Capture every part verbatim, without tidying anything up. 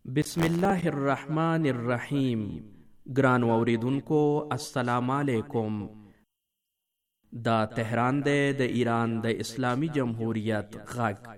بسم الله الرحمن الرحیم. ګران اوریدونکو السلام علیکم. دا تهران دی د ایران د اسلامی جمهوریت غږ.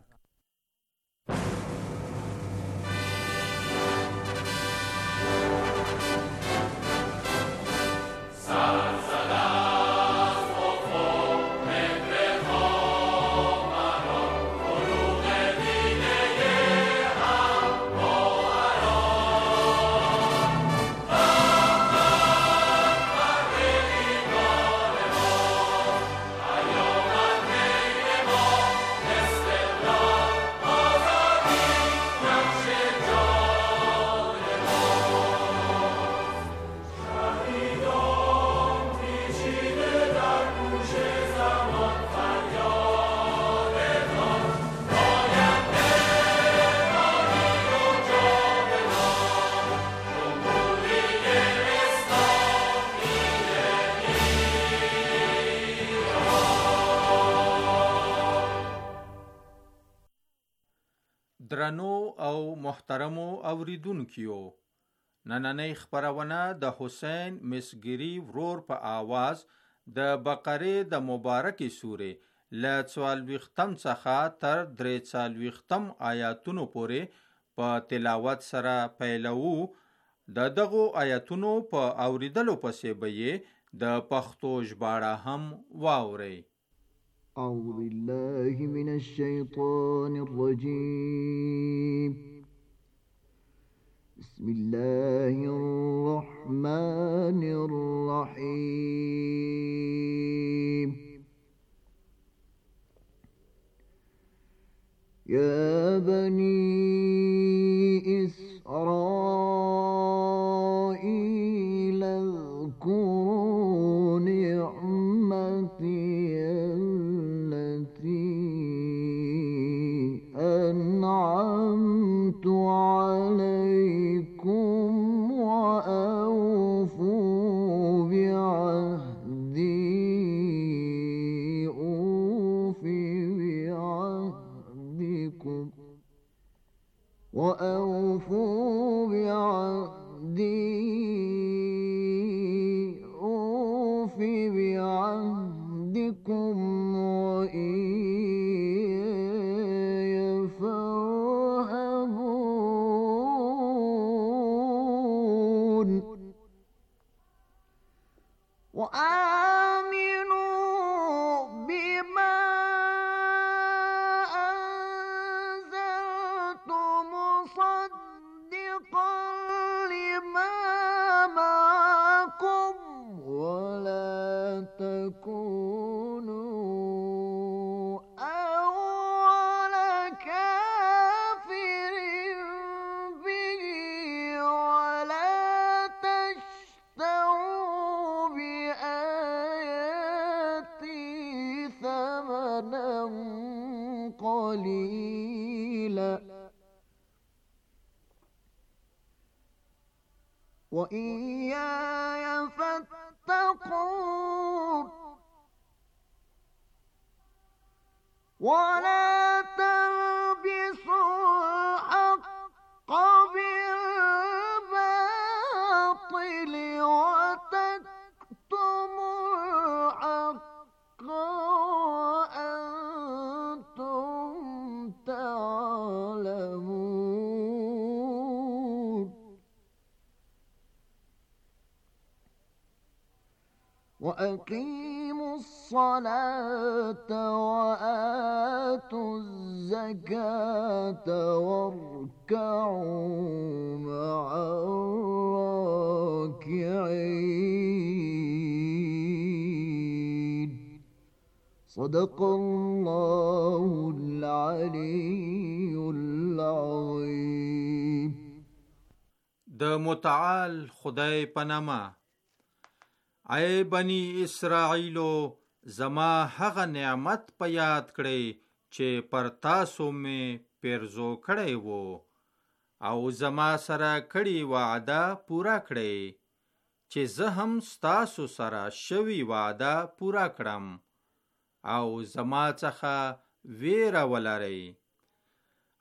درنو او محترمو اوریدونکیو، نننۍ خپرونه د حسین مسګری ورور په آواز د بقرې د مبارکې سورې له څوارلسم څخه تر درې څلوېښتم آیاتونو پورې په تلاوت سره پیلوو. د دغو آیاتونو په اوریدلو پسې به یې د پښتو ژباړه هم واورئ. أعوذ بالله من الشيطان الرجيم. بسم الله الرحمن الرحيم. يا بني إسرائيل اذكروا نعمتي أنعمت عليكم وأوفوا بعهدي أوف بعهدكم وأوفوا بعهدي أوف بعهدكم وإياي فارهبون. وآمنوا بما أنزلت مصدقا لما معكم ولا تكونوا أول كافر به ولا تشتروا بآياتي ثمنا قليلا وإياي فاتقون. ولا تلبسوا الحق بالباطل وتكتموا الحق وأنتم تعلمون. وأقيموا الصلاة وآتوا الزكاة واركعوا مع الراكعين. صدق الله العلي العظيم. د متعال خدای په نامه. ای بنی اسرائیلو، زما هغه نعمت په یاد کړئ چې پر تاسو مې پیرزو کړی وو او زما سره کړي وعده پورا کړئ چې زه هم ستاسو سره شوي وعده پورا کړم او زما څخه ویره ولرئ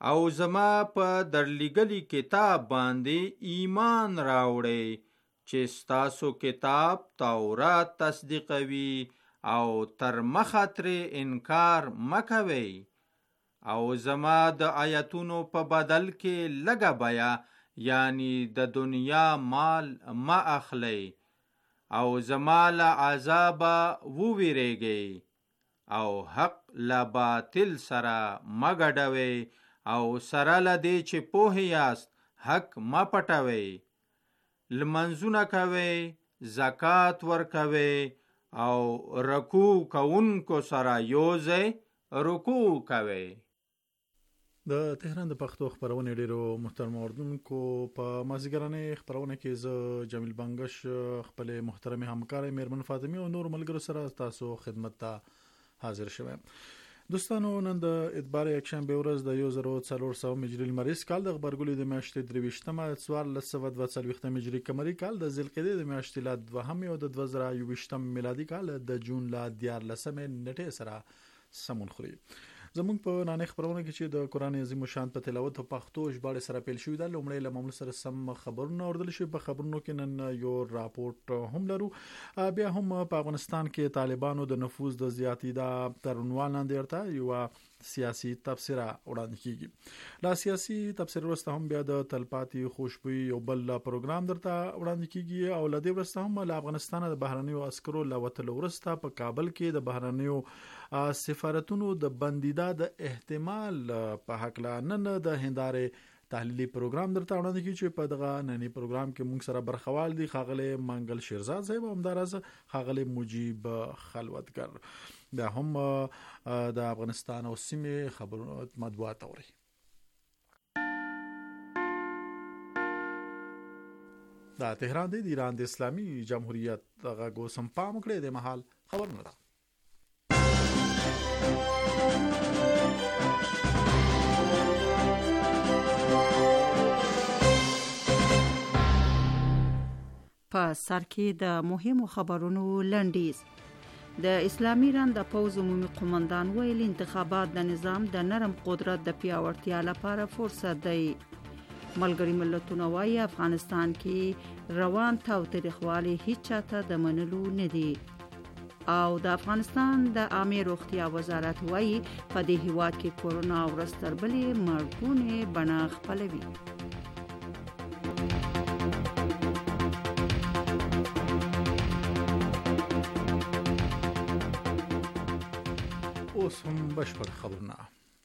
او زما په درلیږلي کتاب باندې ایمان راوړئ چې ستاسو کتاب تورات تصدیقوي او تر مخه ترې انکار مکوئ او زما د آیتونو په بدل کې لږه بیه یعنی د دنیا مال ما اخلئ او زما له عذابه وویریږئ او حق له باطل سره مه ګډوئ او سره له دې چې پوه یاست حق مه پټوئ لمنځونه کوئ زکات ورکوئ او رکوع کوونکو سره یوځئ رکوع کوئ. د تهران د پښتو خبرونه ډیرو محترم اوردونکو په مازیګرانه خبرونه کې زه جمیل بنگش خپل محترم همکار میرمن فاطمی او نور ملګرو سره تاسو خدمت ته حاضر شوم. دوستانو نن د اتبار یکشنبه ورځ د یو زر او څلور سوه مجري لمریز کال د خبرګلوي د میاشتې درویشتمه څوارلس سوه دوه څلوېښت مجري قمري کال د ذوالقعدې د میاشتې لا دوهم او د دوه زره یوویشتم میلادي کال د جون لا دیارلسمې نیټې سره سمون خوري. زمونږ په نانې خبرونه کې چې د قرآن عظیم الشان په تلاوت او پښتو ژباړې سره پیل شوی دا لومړی له معمول سره سم خبرونه اوردل شي. په خبرونو کې نن یو راپورټ هم لرو. بیا هم په افغانستان کې طالبانو د نفوذ د زیاتېدا تر عنوان لاندې ورته یو سیاسي تبصره وړاندې کیږي. لا سیاسي تبصره وروسته هم بیا د تلپاتې خوشبوئی یو بل پروګرام درته وړاندې کیږي او لدې وروسته هم له افغانستان د بهرنیو عسکرو له وتلو وروسته په کابل کې د بهرنیو سفارتونو د بندیدا د احتمال په حق لا نن د هندارې تحلیلی پروګرام درته وړاندې کیږي چې په دغه نننی پروګرام کې موږ سره برخوال دي ښاغلی منګل شیرزاد صاحب او همداراز ښاغلی مجیب خلوتګر. بیا هم د افغانستان او سیمې خبرونه مطبوعات اوري. دا تهران دی د ایران د اسلامي جمهوریت غږ اوس هم پام کړی د مهال خبرونه ده. په سر کې د مهمو خبرونو لنډیز. د اسلامي ایران د پوځ عمومي قومندان ویل انتخابات د نظام د نرم قدرت د پیاوړتیا لپاره فرصت دی. ملګري ملتونه وايي افغانستان کې روان تاوتریخوالی هیڅ چاته د منلو نه دی. او د افغانستان د عامه روغتیا وزارت وايي په دې هیواد کې کورونا ورځ تر بلې مرګونه بڼه خپلوي. اوس هم بشپړ خبرونه.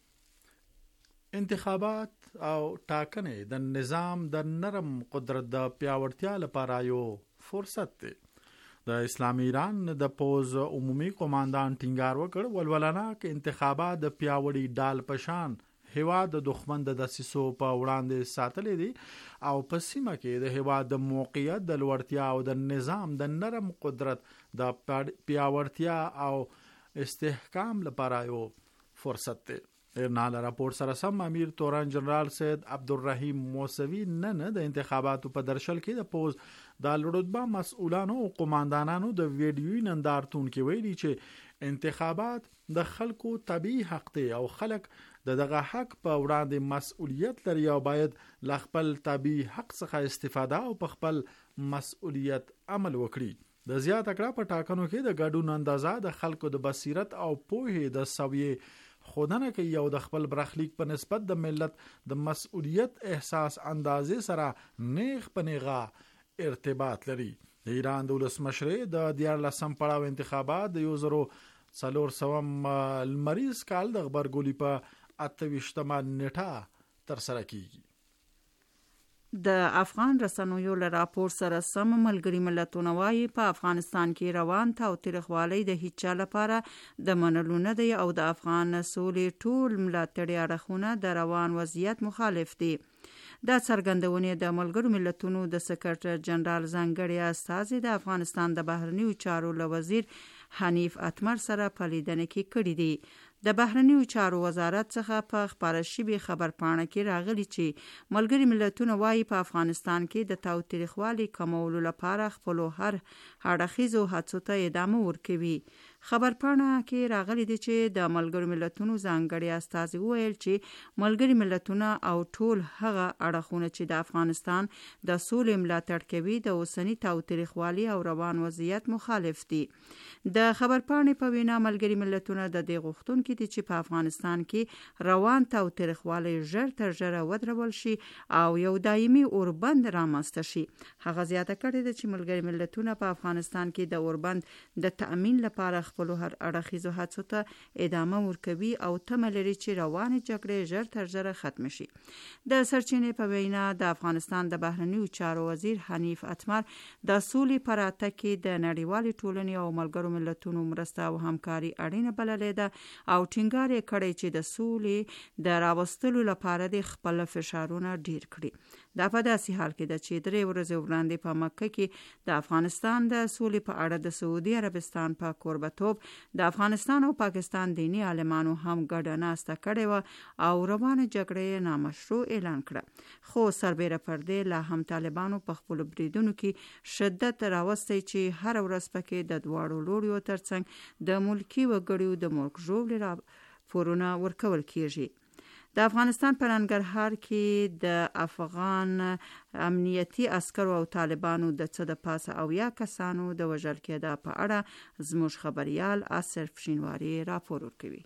انتخابات او ټاکنې د نظام د نرم قدرت د پیاوړتیا لپاره یو فرصت دی. د اسلامي ایران د پوز عمومي قوماندان ټینګار وکړ ولولناک انتخابات د پیاوړي ډال پشان هیواد د دښمن د دسیسو په وړاندې ساتلې دي او په سیمه کې د هیواد د موقعیت د لوړتیا او د نظام د نرم قدرت د پیاوړتیا او استحکام لپاره یو فرصت دی. نال راپور سره سم امیر توران جنرال سید عبدالرحیم موسوی نن د انتخاباتو په درشل کې د پوز د لوړتبه مسؤلانو او قوماندانانو د ویډیوي نندارتون کې ویلي چې انتخابات د خلکو طبيعي حق دی او خلک د دغه حق په وړاندې مسؤلیت لري او باید ل خپل طبيعي حق څخه استفاده او په خپل مسؤلیت عمل وکړي. د زیات کړه په ټاکنو کې د ګډون اندازه د خلکو د بصیرت او پوهې د سویې خودنه کوي او د خپل برخلیک په نسبت د ملت د مسؤلیت احساس اندازې سره نیغ په نیغه ارتباط لري. د ایران د ولسمشر د دیارلسم پړاو انتخابات د یو زرو څلور سوه لمریز کال د خبرګولي په اته ویشتمه نیټه تر سره کیږي. د افغان رسنیو له راپور سره سم ملګري ملتونه وايي په افغانستان کې روان تاوتریخوالی د هیڅ چا لپاره د منلو نه دی او د افغان سولې ټول ملاتړي اړخونه د روان وضعیت مخالف دي. دا څرګندونه د ملګرو ملتونو د سکرټر جنرال ځانګړي استازي د افغانستان د بهرنیو چارو له وزیر حنیف اتمر سره په لیدنه کې کړې دي. د بهرنیو چارو وزارت څخه په خبره شوی خبرپاڼه کې راغلی چې ملګري ملتونه وايي په افغانستان کې د تاوتریخوالي کمولو لپاره خپل هر اړخیزو هڅو ته ادامه ورکوي. خبرپاڼه کې راغلي دي چې د ملګرو ملتونو ځانګړي استازي وویل چې ملګري ملتونه او ټول هغه اړخونه چې د افغانستان د سولې ملاتړ کوي د اوسني تاوتریخوالي او روان وضعیت مخالف دي. د خبرپاڼې په وینا ملګري ملتونه د دې غوښتونکي دي چې په افغانستان کې روان تاوتریخوالی ژر تر ژره ودرول شي او یو دایمي اوربند رامنځته شي. هغه زیاته کړې ده چې ملګري ملتونه په افغانستان کې د اوربند د تأمین لپاره خپل هر اړخیزو هڅو ته ادامه ورکوي او تمه لري چې روانې جګړې ژر تر ژره ختم شي. د سرچینې په وینا د افغانستان د بهرنیو چارو وزیر حنیف اتمر د سولې په راتګ کې د نړیوالې ټولنې او ملګرو ملتونو مرسته او همکاري اړینه بللې ده او ټینګار یې کړی چې د سولې د راوستلو لپاره د خپل فشارونه ډیر کړي. دا په داسې حال کې ده چې درې ورځې وړاندې په مکه کې د افغانستان د سولې په اړه د سعودي عربستان په کوربتوب د افغانستان او پاکستان دینی عالمانو هم ګډه ناسته کړې وه او روانه جګړه نامشروع اعلان کړه. خو سربیره پر دې لا هم طالبانو په خپل بریدونو کې شدت راوستی چې هر ورځ پکې د دواړو لوريو ترڅنګ د ملکی وګړو د مرګ ژوبل راپورونه ورکول کیږي. د افغانستان په ننګرهار کې د افغان امنیتي عسکرو او طالبانو د څه د پاسه او یا کسانو د وژل کېدا په اړه زموږ خبريال آصف شینواری راپور ورکوي.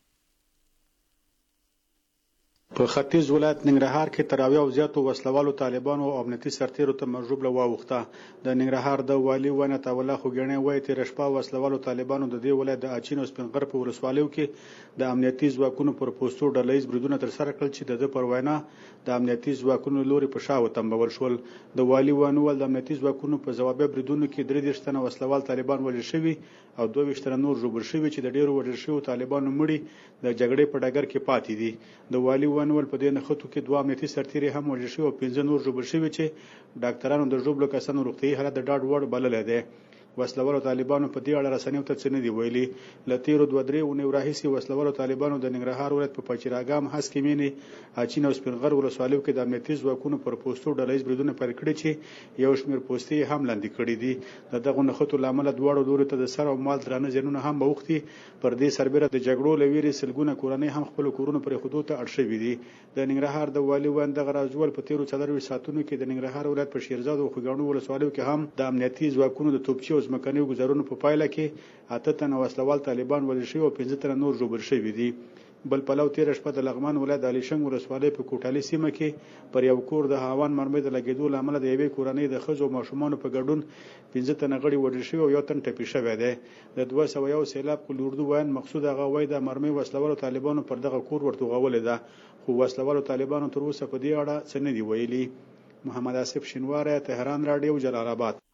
په ختیځ ولایت ننګرهار کې تر اویا زیاتو وسلوالو طالبانو او امنیتي سرتیرو ته مرجوب لواوخته. د ننګرهار د والی ونت الله خوګنې وایي تیر شپه وسلوالو طالبانو د دې ولایت د اچین او سپینغر په ولسوالیو کې د امنیتي ځواکونو پر پوسټو ډلهیز بریدونه تر سره کړل چې د پر وینا د امنیتي ځواکونو لوري په شاو تنبول شول. د والی ونول د امنیتي ځواکونو په جوابي بریدونو کې درې دېرش تنه وسلوال طالبان وژل شوي او دوه ویشت تنه نور ژوبل شوي چې د ډیرو وژل شویو طالبانو مړي د جګړې په ډګر کې پاتې دي. د والی ونول په دې نښتو کې دوه امنیتي سرتیري هم وژل شوي او پنځه نور ژوبل شوي چې ډاکټرانو د ژوبلو کسانو روغتیايي حالت د ډاډ وړ بللی دی. وسلوالو طالبانو په دې اړه رسنیو ته څه نه دي ویلي. له تیرو دوه درې اونیو راهیسې وسلوالو طالبانو د ننګرهار ولایت په پچیراګام هسکې مینې اچین او سپینغر ولسوالیو کې د امنیتي ځواکونو پر پوسټو ډلهیز بریدونه پیل کړي چې یو شمېر پوستې هم لاندې کړي دي. د دغو نښتو له امله دواړو لورو ته د سر او مال درانه زیانونه هم اوښتي. پر دې سربیره د جګړو له ویرې سلګونه کورنۍ هم خپلو کورونو پرېښودو ته اړ شوي دي. د ننګرهار د والي ون دغه راجول په تیرو څلرویشت ساعتونو کې د ننګرهار ولایت په شیرزاد او خوږاڼو ولسوالیو کې هم د امنیتي ځواکونو د توپچي او ځمکنیو ګزارونو په پایله کې اته تنه وسلوال طالبان وژل شوي او پنځه تنه نور ژوبل شوي دي. بل پلو تیره شپه د لغمان ولایت د علیشنګ ولسوالۍ په کوټالي سیمه کې پر یو کور د هاوان مرمۍ د لګېدو له امله د یوې کورنۍ د ښځو او ماشومانو په ګډون پنځه تنه غړي وژل شوي او یو تن ټپي شوی دی. د دوه سوه یو سیلاب په اردو ویاند مقصود هغه وایي د مرمۍ وسلوالو طالبانو پر دغه کور ورتوغولې ده خو وسلوالو طالبانو تر اوسه په دې اړه څه نه دي ویلي. محمد آصف شینواری، تهران رادیو، جلال آباد.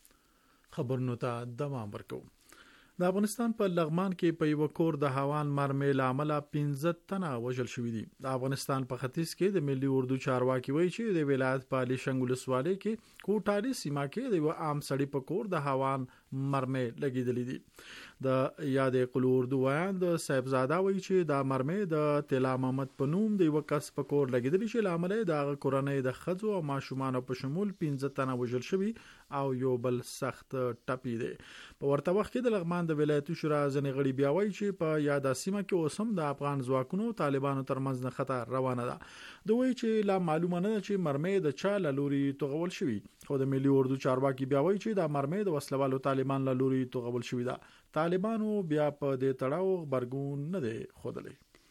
خبرونو ته دوام ورکوم. د افغانستان په لغمان کې په یو کور د هاوان مرمۍ له امله پنځه تنه وژل شوي دي. د افغانستان په ختیځ کې د ملي اردو چارواکي وایي چې د ولایت په علیشنګ ولسوالۍ کې کوټالي سیمه کې د یو عام سړي په کور د هاوان مرمۍ لګېدلې دي. د یادې قلو اردو ویاند صاحبزاده وایي چې د مرمۍ د طلا محمد په نوم د یو کس په کور لګېدلې چې له امله د کورنۍ د ښځو او ماشومانو په شمول پنځه تنه وژل شوي او یو بل سخت ټپي دی. په ورته وخت کې د لغمان د ولایتي شورا ځینې غړي بیا وایي چې په یاده سیمه کې اوس هم د افغان ځواکونو طالبانو ترمنځ نښته روانه ده. دوی وایي چې لا معلومه نه ده چې مرمۍ د چا له لوري توغول شوي خو د ملي اردو چارواکي بیا وایي چې د مرمۍ د وسلوالو طالبان له لوري توغول شوي ده. طالبانو بیا په دې تړاو خبرګون نه دی ښودلی.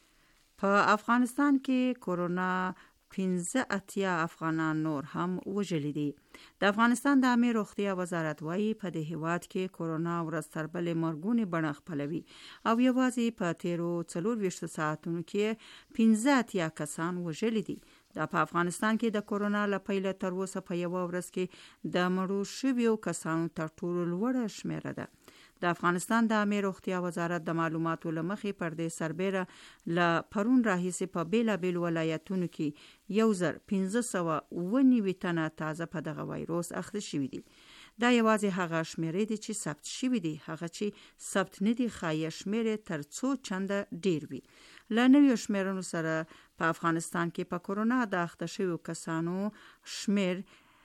په افغانستان کې کورونا پنځه اتیا افغانان نور هم وژلي دي. د افغانستان د عامه روغتیا وزارت وايي په دې هیواد کې کورونا ورځ تر بلې مرګونې بڼه خپلوي او یوازې په تیرو څلور ویشت ساعتونو کې پنځه اتیا کسان وژلي دي. دا په افغانستان کې د کورونا له پیله تر اوسه په یوه ورځ کې د مړو شویو کسانو تر ټولو لوړه شمیره ده. د افغانستان د عامه روغتیا وزارت د معلوماتو له مخې پر دې سربیره له پرون راهیسې په بیلابیل ولایتونو کې یو زر پنځه سوه اوه نوي تنه تازه په دغه وایروس اخته شوي دي. دا یوازې هغه شمیرې دي چې ثبت شوي دي. هغه چې ثبت نه دي ښایي شمیرې تر څو چنده ډیر وي. له نویو شمیرونو سره په افغانستان کې په کورونا د اخته شویو کسانو شمیر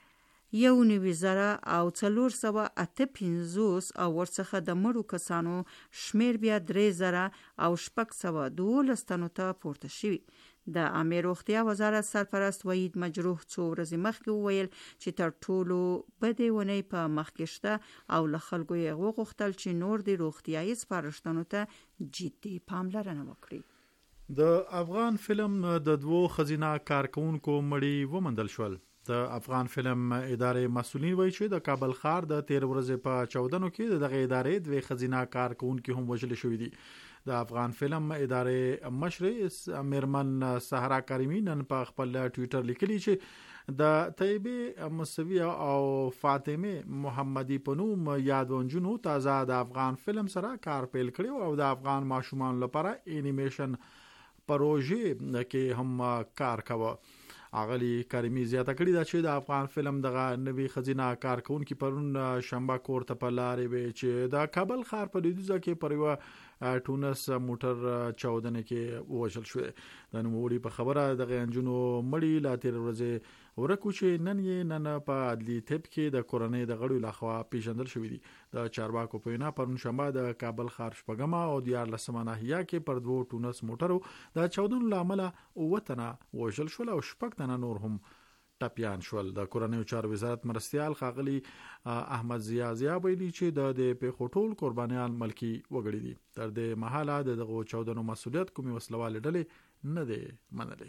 یو نوي زره او څلور سوه اته پنځوس او ورڅخه د مړو کسانو شمیر بیا درې زره او شپږ سوه دولس تنو ته پورته شوي. د عامه روغتیا وزارت سرپرست وحید مجروح څو ورځې مخکې وویل چې تر ټولو بدې ونې په مخکې شته او له خلکو یې وغوښتل چې نور د روغتیایي سپارښتنو ته جدي پاملرنه وکړي. د افغان فلم د دوو ښځینه کارکونکو مړي وموندل شول. د افغان فلم ادارې مسؤلین وایي چې د کابل ښار د تیر ورځې په چودنو کې د دغه ادارې دوې ښځینه کارکونکي هم وژل شوي دي. د افغان فلم ادارې مشرې میرمن سحرا کریمي نن په خپل ټویټر لیکلي چې د طیبې موسوي او فاطمه محمدي په نوم یادونجونو تازه د افغان فلم سره کار پیل کړی او د افغان ماشومان لپاره انیمیشن پروژې کې هم کار کاوه. اغلی کریمی زیاته کړی دا چې د افغان فلم دغه نوی خزینه کارکونکي پرون شنبه کور ته په لارې وي چې د کابل ښار په لویدیځ کې پر یوه ټونس موټر چاودنه کې وژل شو. د نوموړي په خبره دغه انجونو مړي لا تیر ورځې ورکو چې نن یې نن په عدلي طب کې د کورنۍ د غړو لخوا پیژندل شوی دي. د چارواکو په وینا پرون شنبه د کابل ښار شپږمه او دیارلسمه ناحیه کې پر دوو ټونس موټرو د چاودنو له امله اووه تنه وژل شول او شپږ تنه نور هم ټپیان شول. د کورنیو چارو وزارت مرستیال ښاغلي احمد ضیا ضیا ویلي چې د دې پیښو ټول قربانیان ملکي وګړي دي. تر دې مهاله د دغو چاودنو مسؤلیت کومې وسلوالې ډلې نه دی منلې.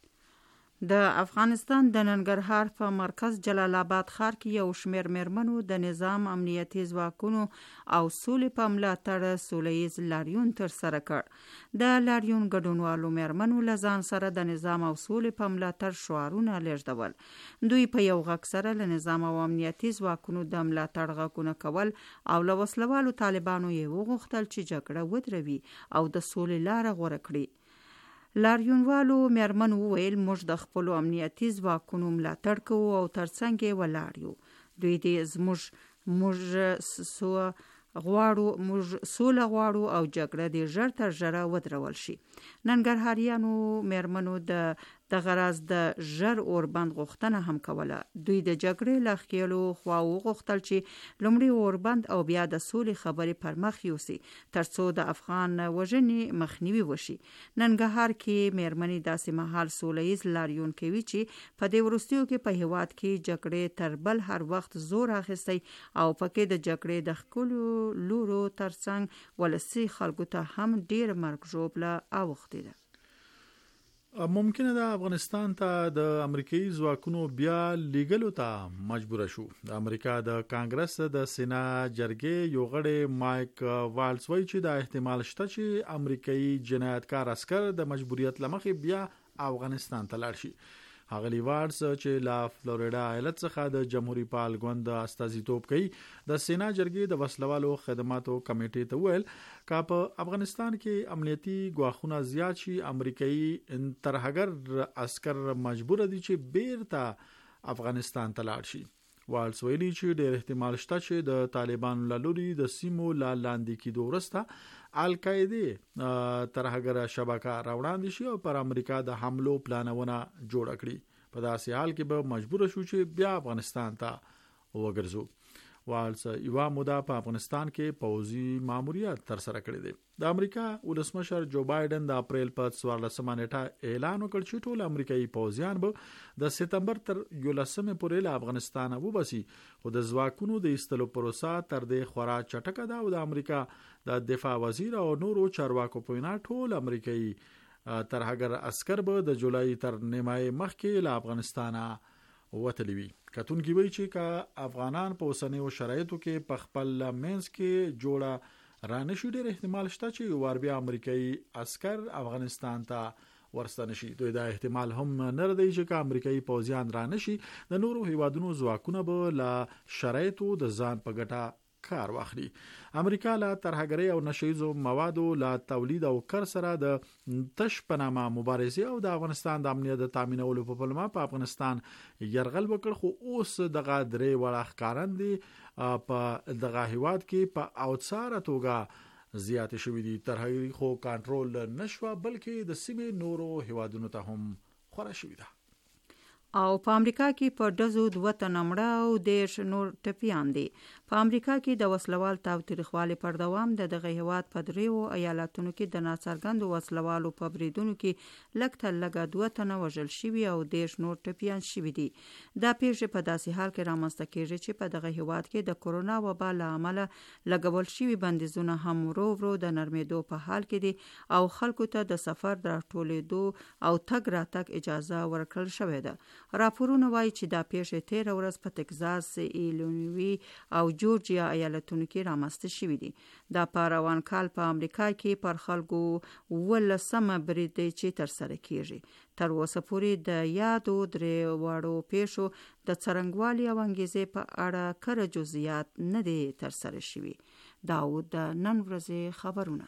د افغانستان د ننګرهار په مرکز جلال آباد ښار کې یو شمېر میرمنو د نظام امنیتي ځواکونو او سولې په ملاتړ سولیز لاریون ترسره کړ. د لاریون ګډونوالو میرمنو له ځان سره د نظام او سولې په ملاتړ شعارونه لیږدول. دوی په یو غږ سره له نظام او امنیتي ځواکونو د ملاتړ غږونه کول او له وسلوالو طالبانو یې وغوښتل چې جګړه ودروي او د سولې لاره غوره کړي. لاریونوالو میرمن وویل موږ د خپلو امنیتي ځواکونو ملاتړ کوو او ترڅنګ یې ولاړ یو. دوی دې زموږ موږ سو غواړو موږ سوله غواړو او جګړه دې ژر تر ژره ودرول شي. ننګرهاریانو میرمنو د دغه راز د ژر اوربند غوښتنه هم کوله. دوی د جګړې له ښکېلو خوا وغوښتل چې لومړی اوربند او بیا د سولې خبرې پر مخ یوسي ترڅو د افغان وژنې مخنیوي وشي. ننګرهار کې میرمنې داسې مهال سولیز لاریون کوي چې په دې وروستیو کې په هیواد کې جګړې تر بل هر وخت زور اخیستی او پکې د جګړې د ښکلو لورو ترڅنګ ولسي خلکو ته هم ډیر مرګ ژوبله اوښتې ده. ممکنه ده افغانستان ته د امریکایي ځواکونو بیا لیږلو ته مجبور شو. د امریکا د کانګرس د سینا جرګې یو غړی مایک والز وایي چې د احتمال شته چې امریکایي جنایتکار عسکر د مجبوریت له مخې بیا افغانستان ته لاړ شي. هغلی والز چې لا فلوریدا ایالت څخه د جمهوریت پال ګوند استازیتوب کوي د سینا جرګې د وسلوالو خدماتو کمیټې ته ویل چې په افغانستان کې امنیتي ګواښونه زیات شي امریکایي ترهګر عسکر مجبور دي چې بیرته افغانستان ته لاړ شي. والز ویلي چې ډېر احتمال شته چې د طالبانو له لوري د سیمو لا لاندې کېدو وروسته القاعده ترهګر شبکه راوړاندې شي او پر امریکا د حملو پلانونه جوړ کړي. په داسې حال کې به مجبور شو چې بیا افغانستان ته وګرځو. والز یو موده په افغانستان کې پوځي ماموریت تر سره کړی دی. د امریکا ولسمشر جو بایدن د اپریل په څوارلسمه نیټه اعلان وکړ چې ټول امریکایي پوځیان به د سپتمبر تر یولسمې پورې له افغانستان وباسي. خو د ځواکونو د ایستلو پروسه تر دې خورا چټکه ده او د امریکا د دفاع وزیر او نورو چارواکو په وینا ټول امریکایي ترهګر عسکر به د جولای تر نیمایي مخکې له افغانستانه وتلی وي. کتونکي وایي چې که افغانان په اوسنیو شرایطو کې په خپل منځ کې جوړه رانشي ډېر احتمال شته چې یو وار بیا امریکایي عسکر افغانستان ته ورستنه شي. دوی دا احتمال هم نه ردی چې که امریکایي پوځیان رانشي د نورو هیوادونو ځواکونه به له شرایطو د ځان په ګټه کار واخلي. امریکا له ترهګرۍ او نشهیزو موادو له تولید او کار سره د تش په نامه مبارزې او د افغانستان د امنیت د تامینولو په پلمه په افغانستان یرغل وکړ. خو اوس دغه درې وړه ښکارندې په دغه هیواد کې په اوڅاره توګه زیات شوې دي. ترهګرۍ خو کنټرول نشوه بلکې د سیمې نورو هیوادونو ته هم خورا شوې ده. او په امریکا کې په ډزو دوه تنه مړه او دیرش نور ټپیان دي. په امریکا کې د وسلوال تاوتریخوالي پر دوام د دغه هیواد په دریو ایالتونو کې د ناڅرګندو وسلوالو په بریدونو کې لږ تر لږه دوه تنه وژل شوي او دیرش نور ټپیان شوي دي. دا پیښې په داسې حال کې رامنځته کېږي چې په دغه هیواد کې د کورونا وبا له امله لګول شوي بندیزونه هم ورو ورو د نرمېدو په حال کې دي او خلکو ته د سفر د راټولېدو او تګ راتګ اجازه ورکړل شوې ده. راپورونه وایي چې دا پیښې تېره ورځ په تکزاس، ایلینوي او جورجیا ایالتونو کې رامنځته شوي دي. دا په روان کال په امریکا کې پر خلکو اوولسمه برید دی چې ترسره کېږي. تر اوسه پورې د یادو درې واړو پیښو د څرنګوالي او انګیزې په اړه کره جزئیات نه دي ترسره شوي. دا و د نن ورځې خبرونه.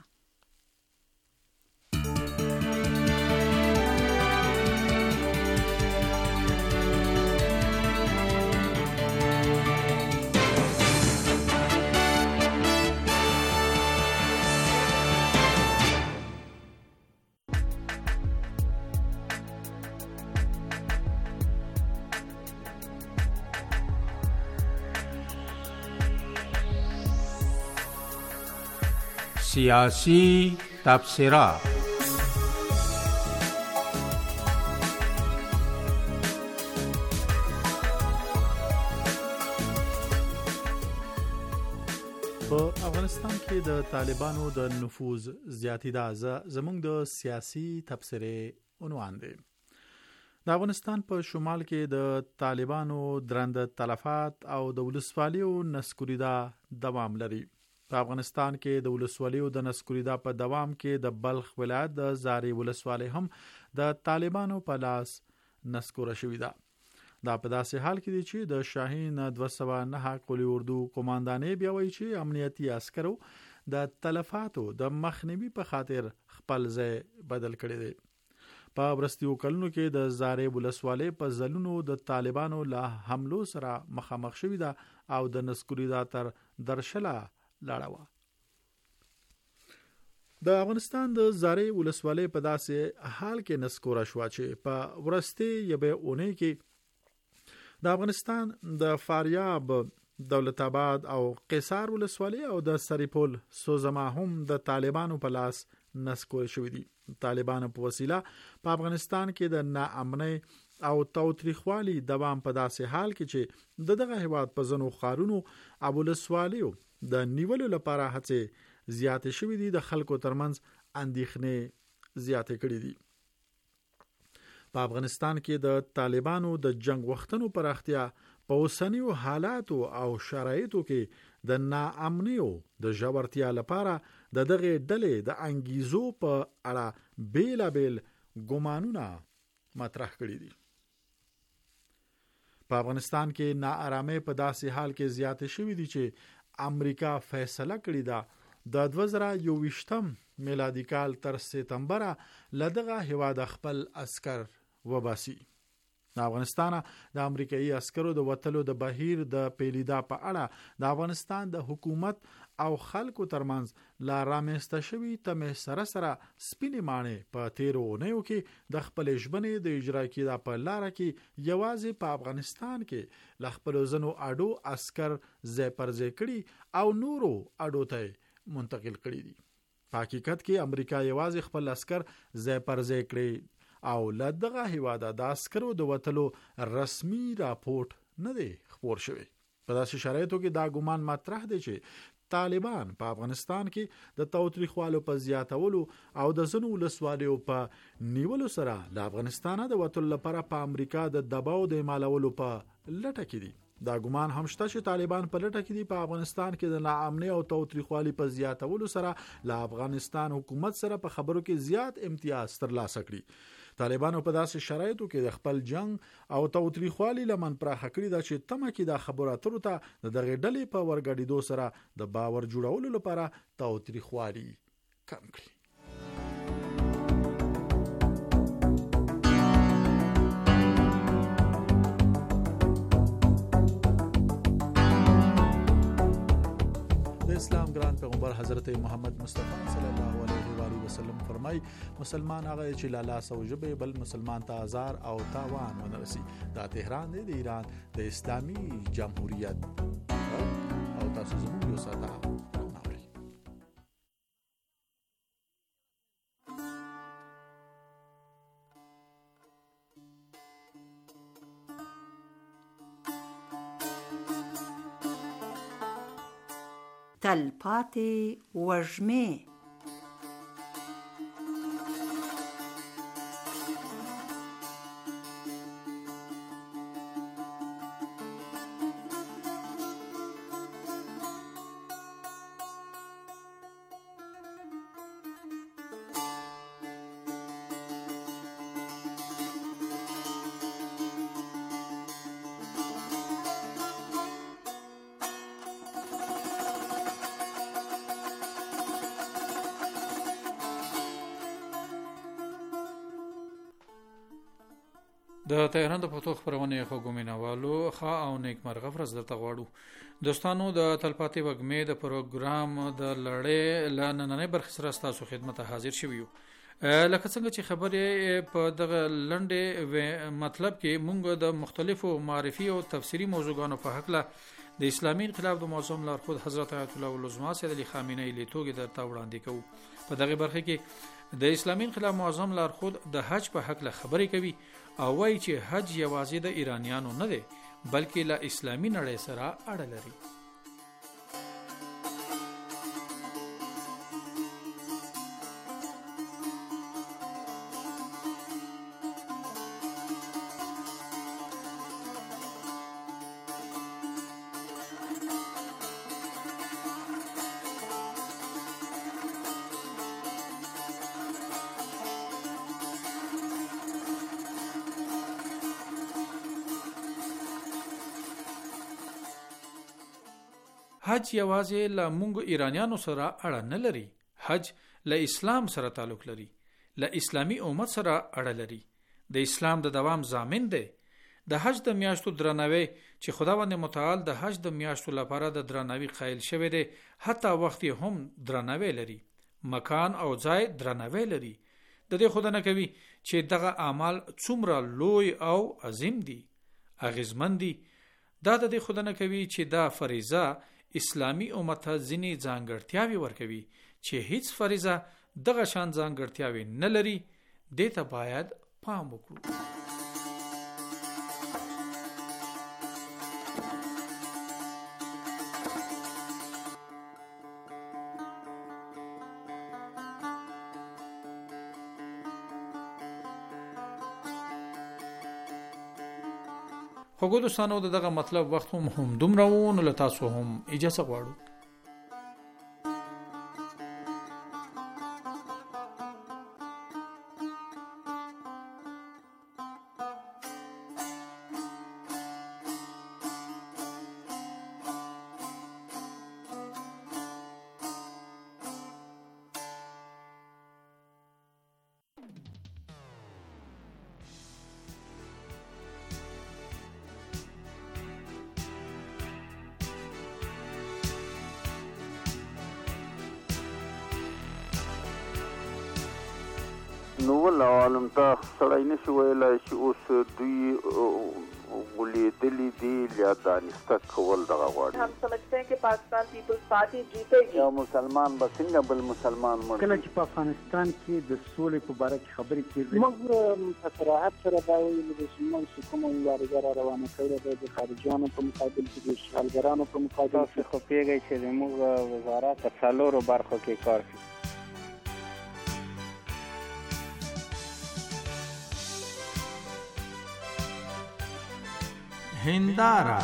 سیاسی تبصره. په افغانستان کې د طالبانو د نفوذ زیاتېدا زموږ د سیاسي تبصرې عنوان دی. د افغانستان په شمال کې د طالبانو درنده تلفات او د ولسوالیو نسکوریدا دوام لري. په افغانستان کې د ولسوالیو د نسکوریدا په دوام کې د بلخ ولایت د زاري ولسوالۍ هم د طالبانو په لاس نسکوره شوې ده. دا په داسې حال کې دی چې د شاهین دوه سوه نهه قولي اردو قوماندانې بیا وایي چې امنیتي عسکرو د تلفاتو د مخنیوي په خاطر خپل ځای بدل کړی دی. په وروستیو کلونو کې د زاري ولسوالۍ په ځلونو د طالبانو له حملو سره مخامخ شوې ده او د نسکوریدا تر درشله لاړه وه. د افغانستان د زاري ولسوالۍ په داسې حال کې نسکوره شوه چې په وروستي یوې اونۍ کې د افغانستان د فاریاب، دولت آباد او قیصار ولسوالۍ او د سریپول سوزما هم د طالبانو په لاس نسکور شوې دي. طالبانو په وسیله په افغانستان کې د ناامنۍ او تاوتریخوالي دوام په داسې حال کې چې د دغه هیواد په ځینو ښارونو او ولسوالیو د نیولو لپاره هڅې زیاتې شوې دي، د خلکو ترمنځ اندېښنې زیاتې کړې دي. په افغانستان کې د طالبانو د جنگ وختونو پراختیا په اوسنیو حالاتو او شرایطو کې د ناامنیو د ژورتیا لپاره د دغه ډلې د انګیزو په اړه بیلابیل ګمانونه مطرح کړي دي. په افغانستان کې ناارامۍ په داسې حال کې زیاتې شوې دي چې امریکا فیصله کړې ده د دوه زره یوویشتم میلادي کال تر سپتمبره له دغه هیواد خپل عسکر وباسي. د افغانستان د امریکایي عسکرو د وتلو د بهیر د پیلیدا په اړه د افغانستان د حکومت او خلکو ترمنځ لا رامنځته شوي تمې سره سره سپینې ماڼۍ په تیرو اونیو کې د خپل ژبنې د اجرا کېدا په لاره کې یوازې په افغانستان کې له خپلو ځینو اډو عسکر ځای پر ځای کړي او نورو اډو ته منتقل کړي دي. په حقیقت کې امریکا یوازې خپل عسکر ځای پر ځای کړي او له دغه هیواده د عسکرو د وتلو رسمي راپورټ نه دی خپور شوی. په داسې شرایطو کې دا ګمان مطرح دی چې طالبان په افغانستان کې د تاوتریخوالو په زیاتولو او د ځینو ولسوالیو په نیولو سره له افغانستانه د وتلو لپاره په امریکا د دباو د اعمالولو په لټه کې دي. دا ګمان هم شته چې طالبان په لټه کې دي په افغانستان کې د ناامنۍ او تاوتریخوالي په زیاتولو سره له افغانستان حکومت سره په خبرو کې زیات امتیاز ترلاسه کړي. طالبانو په داسې شرایطو کې د خپل جنگ او تاوتریخوالي لمن پراخه کړې ده چې تمه کې د خبرو اترو ته د دغې ډلې په ورګډېدو سره د باور جوړولو لپاره تاوتریخوالي کم کړي. اسلام ګران پیغمبر حضرت محمد مصطفی صلی الله علیه و آله وسلم فرمای مسلمان هغه چې لاله سو جبه بل مسلمان ته آزار او تاوان ونرسي. دا تهران دی د ایران د اسلامي جمهوریت او تاسو زموږ یو ساده تلپاتې وږمې. د تهران د پښتو خبرونه خو ګومینوالو ښه او نیک مرغه فرض درته غواړو. دوستانو د تلپاتې وږمې د پروګرام د لړۍ لنننې برخې سره تاسو خدمت حاضر شوی یو. لکه څنګه چې خبرې په دغه لنډې مطلب کې مونږ د مختلفو معرفي او تفسیری موضوعاتو په حق له د اسلامي انقلاب د معظم لارښود حضرت آیت الله العظما سید علي خامنه‌ای لیتوګي درته وړاندې کوو. په دغه برخه کې د اسلامي انقلاب معظم لارښود د حج په حق له خبرې کوي او وایي چې حج یوازې د ایرانیانو نه دی بلکې له اسلامي نړۍ سره اړه لري. حج یوازې له مونږ ایرانیانو سره اړه نه لري. حج له اسلام سره تعلق لري، له اسلامی امت سره اړه لري، د اسلام د دوام ضامن دی. د حج د میاشتو درناوی چې خداوند متعال د حج د میاشتو لپاره د درناوی قائل شوی دی، حتی وخت هم درناوی لري، مکان او ځای درناوی لري. د دې خدانه کوي چې دغه اعمال څومره لوی او عظیم دي، اغیزمن دي. دا د دې خدانه کوي چې دا فریضه اسلامی امت ته ځینې ځانګړتیاوې ورکوي چې هیڅ فریضه دغه شان ځانګړتیاوې نه لري. دې ته باید پام وکړو. خو دوستانو دغه مطلب وخت هم هم دومره و نو له تاسو هم اجازه غواړو. نو ول عالم ته سړی نشي ویلی چې اوس دوی ولیدلي دي یا دانسته کول دغه غواړي. हम समझते हैं कि पाकिस्तान पीपल्स पार्टी जीतेगी. یا مسلمان به څنګه بل مسلمان مړ کله چې په افغانستان کې د سولې په باره کې خبرې کېږي، موږ په صراحت سره دا ویلو چې موږ چې کومه مبارزه را روانه کړې ده د خارجیانو په مقابل کې د اشغالګرانو په مقابل کې، خو پوهېږئ چې زموږ وزارت په څلورو برخو کې کار کوي. هنداره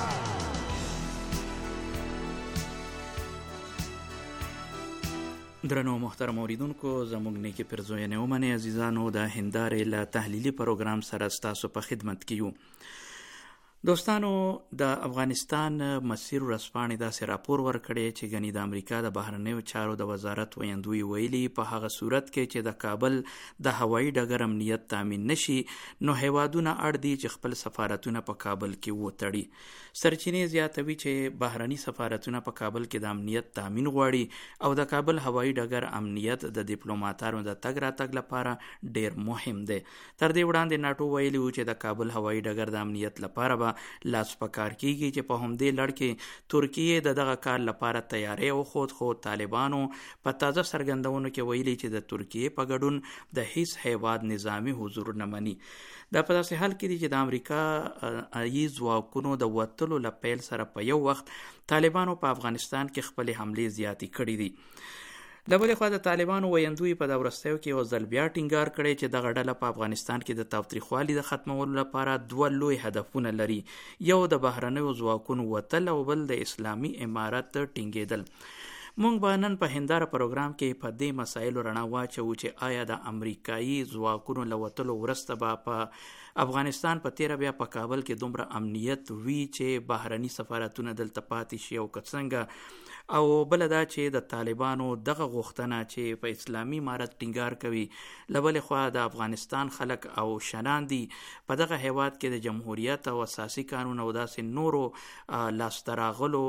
درنو محترم اوریدونکو زموږ نیکی پرزوینه ومنه عزیزانو د هنداره له تحلیلی پروګرام سره ستاسو په خدمت کې یو. دوستانو د افغانستان مسیر ورځپاڼې داسې راپور ورکړی چې ګنې د امریکا د بهرنیو چارو د وزارت ویندوی ویلي په هغه صورت کې چې د کابل د هوایي ډګر امنیت تامین نشي نو هیوادونه اړ دي چې خپل سفارتونه په کابل کې وتړي. سرچینې زیاتوي چې بهرني سفارتونه په کابل کې د امنیت تامین غواړي او د کابل هوایي ډګر امنیت د ډیپلوماټانو د تګ راتګ لپاره ډیر مهم دی. تر دې وړاندې ناټو ویلي و چې د کابل هوایي ډګر د امنیت لپاره به لاس پکار کیږي چې په همدې لړ کې ترکیه د دغه کار لپاره تیاری وښود، خو طالبانو په تازه څرګندونو کې ویلي چې د ترکیه په ګډون د هیڅ هیواد نظامی حضور نه مني. دا په داسې حال کې دي چې د امریکا ای ځواکونو د وتلو له پیل سره په یو وخت طالبانو په افغانستان کې خپلې حملې زیاتې کړې دي. د بلې خوا د طالبانو ویندوی په دا وروستیو کې یو ځل بیا ټینګار کړی چې دغه ډله په افغانستان کې د تاوتریخوالي د ختمولو لپاره دوه لوی هدفونه لري، یو د بهرنیو ځواکونو وتل او بل د اسلامي امارت ټینګېدل. مونږ به نن په هنداره پروګرام کې په دې مسایلو رڼا واچو چې آیا د امریکایي ځواکونو له وتلو وروسته به په افغانستان په تیره بیا په کابل کې دومره امنیت وي چې بهرني سفارتونه دلته پاتې شي او که څنګه، او بل دا چې د طالبانو دغه غوښتنه چې په اسلامي امارت ټینګار کوي، له بلې خوا د افغانستان خلک او شنان دي په دغه هیواد کې د جمهوریت او اساسي قانون او داسې نورو لاسته راغلو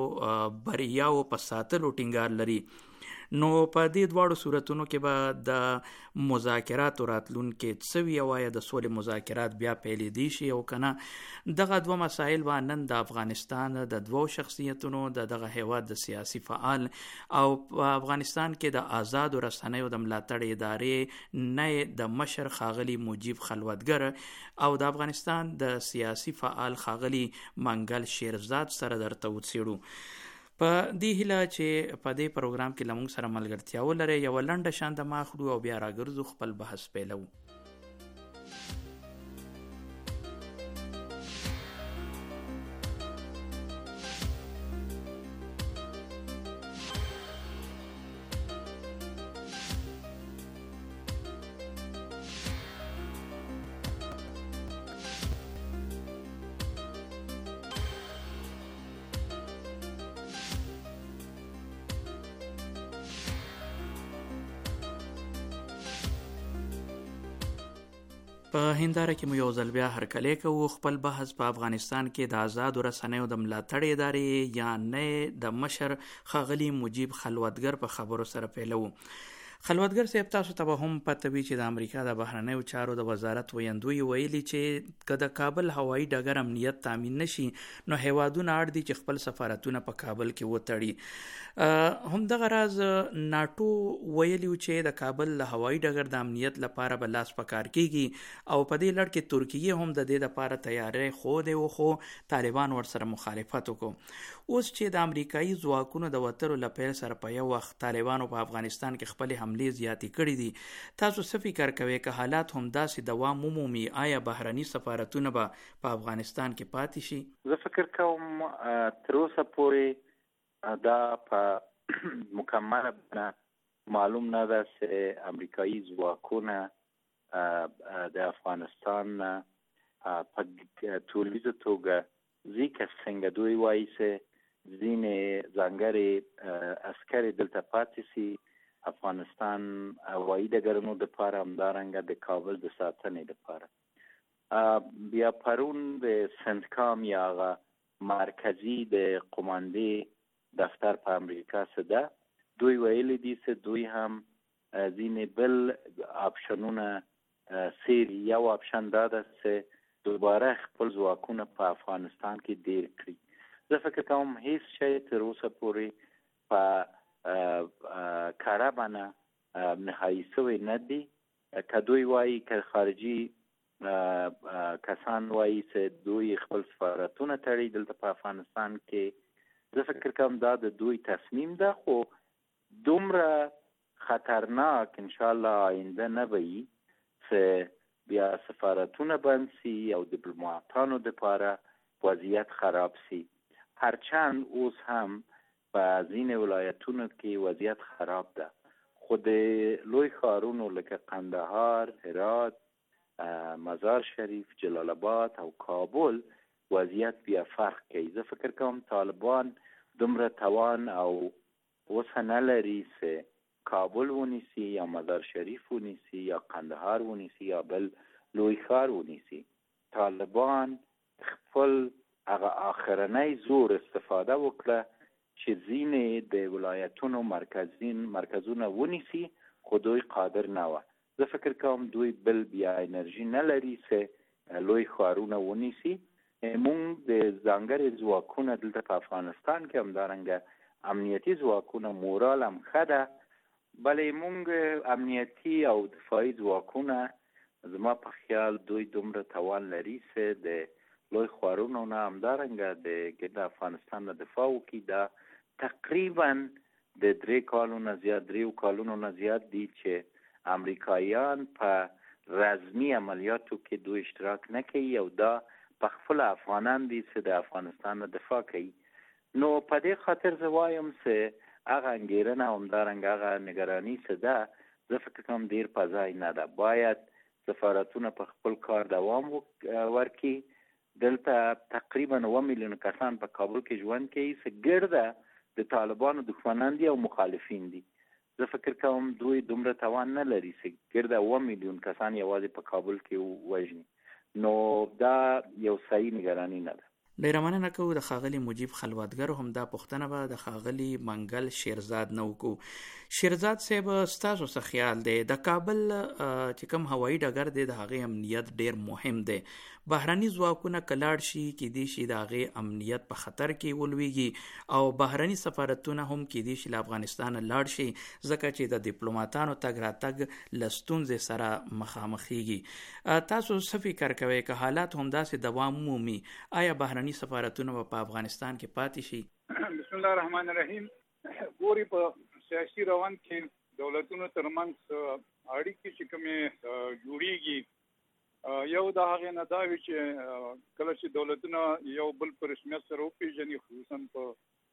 بریاو په ساتلو ټینګار لري. نو په دې دواړو صورتونو کې به د مذاکراتو راتلونکي څه وي او آیا د سولې مذاکرات بیا پیلېدی شي او که نه. دغه دوه مسایل به نن د افغانستان د دوو شخصیتونو د دغه هیواد د سیاسي فعال او په افغانستان کې د آزادو رسنیو د ملاتړ ادارې نه د مشر ښاغلي مجیب خلوتګر او د افغانستان د سیاسي فعال ښاغلي منګل شیرزاد سره درته وڅېړو. په دې هیله چې په دې پروګرام کې له موږ سره ملګرتیا ولرئ، یوه لنډه شانده ماخلو او بیا راګرځو خپل بحث پیلو. په هنداره کې مو یو ځل بیا هرکلی کوو. خپل بحث په افغانستان کې د آزادو رسنیو د ملاتړ ادارې یا نه د مشر ښاغلي مجیب خلوتګر په خبرو سره پیلو. خلوتګر صاحب، تاسو ته به هم پته وي چې د امریکا د بهرنیو چارو د وزارت ویندوی ویلي چې که د کابل هوایي ډګر امنیت تامین نشي نو هیوادونه اړ دي چې خپل سفارتونه په کابل کې وتړي. همدغه راز ناټو ویلي چې د کابل له هوایي ډګر د امنیت لپاره به لاس پکار کیږي او په دې لړ کې ترکیه هم د دې لپاره تیاری ښودی و، خو طالبان ورسره مخالفت وکړو. اوس چې د امریکایي ځواکونو د وتلو له پیل سره په یو وخت طالبانو په افغانستان کې خپلې حملې زیاتې کړي دي، تاسو څه فکر کوئ که حالات همداسې دوام ومومي آیا بهرني سفارتونه به په افغانستان کې پاتې شي؟ زه فکر کوم تر اوسه پورې دا په مکمله بڼه معلوم نه ده چې امریکایي ځواکونه د افغانستان په ټولیزه توګه ځي که څنګه دوی وایي چې ځینې ځانګړې عسکرې دلته پاتې سي افغانستان هوایي ډګرونو دپاره، همدارنګه د کابل د ساتنې دپاره. بیا پرون د سنتکام یا هغه مرکزي د قماندې دفتر په امریکا څه ده، دوی ویلي دي چې دوی هم ځینې بل آپشنونه څېړي. یو آپشن دا ده چې دوباره خپل ځواکونه په افغانستان کې ډېر کړي. زه فکر کوم هیڅ شی تر اوسه پورې په کره بڼه نهایي سوی نه دي. که دوی وایي که خارجي کسان وایي چې دوی خپل سفارتونه تړي دلته په افغانستان کې، زه فکر کوم دا د دوی تصمیم ده، خو دومره خطرناک انشاءالله آینده نه به وي چې بیا سفارتونه بند سي او ډیپلوماټانو دپاره وضعیت خراب سي. هرچند اوس هم په ځینې ولایتونو کې وضعیت خراب ده، خو د لوی ښارونو لکه قندهار، هرات، مزار شریف، جلال آباد او کابل وضعیت بیا فرق کوي. زه فکر کوم طالبان دومره توان او وسه نه لري چې کابل ونیسي یا مزار شریف ونیسي یا قندهار ونیسي یا بل لوی ښار ونیسي. طالبان خپل هغه آخرنی زور استفاده وکړه چې ځینې د ولایتونو مرکزین مرکزونه ونیسي، خو دوی قادر نه وه. زه فکر کوم دوی بل بیا انرژي نه لري چې لوی ښارونه ونیسي. موږ د ځانګړي ځواکونه دلته په افغانستان کې همدارنګه امنیتي ځواکونه مورال هم ښه ده، بلې موږ امنیتي او دفاعي ځواکونه زما په خیال دوی دومره توان لري چې د لوی ښارونو نه همدارنګه د ګرد افغانستان نه دفاع وکړي. دا تقریبا د درې کالو نه زیات دریو کالونو نه زیات دي چې امریکایان په رزمي عملیاتو کې دوی اشتراک نه کوي او دا په خپل افغانان دي چې د افغانستان نه دفاع کوي. نو په دې خاطر زه وایم چې هغه انګېرنه همدارنګه هغه نګراني چې ده زه فکر کوم ډېر په ځای نه ده. باید سفارتونه په خپل کار دوام ورکړي. دلته تقریبا اوه میلیون کسان په کابل کې ژوند کوي چې ګرده د طالبانو دښمنان دي او مخالفین دي. زه فکر کوم دوی دومره توان نه لري چې ګرده اوه میلیون کسان یوازې په کابل کې وژني. نو دا یو صحیح نگرانی نه ده. ډیره مننه کوو د ښاغلي مجیب خلوتګر. هم دا پوښتنه به د ښاغلي منګل شیرزاد نه وکړو. شیرزاد صاحب ستاسو څه خیال دی؟ د کابل چې کوم هوایي ډګر دی د هغې امنیت ډیر مهم دی. بهرني ځواکونه کلاړ شي کیدای شي د هغې امنیت په خطر کې ولویږي او بهرني سفارتونه هم کیدای شي له افغانستان لاړ شي ځکه چې د ډیپلوماټانو تګ راتګ له ستونزې سره مخامخېږي. تاسو څه فکر کوئ که حالات همداسې دوام ومومي آیا بهرني سفارتونه په افغانستان کې پاتې شي؟ بسم الله الرحمن الرحیم. ګوري په سیاسي روان کې دولتونو ترمنځ اړیکې چې کومې جوړیږي یو د هغې نه دا وي چې کله چې دولتونه یو بل په رسمیت سره وپېژني، خصوصا په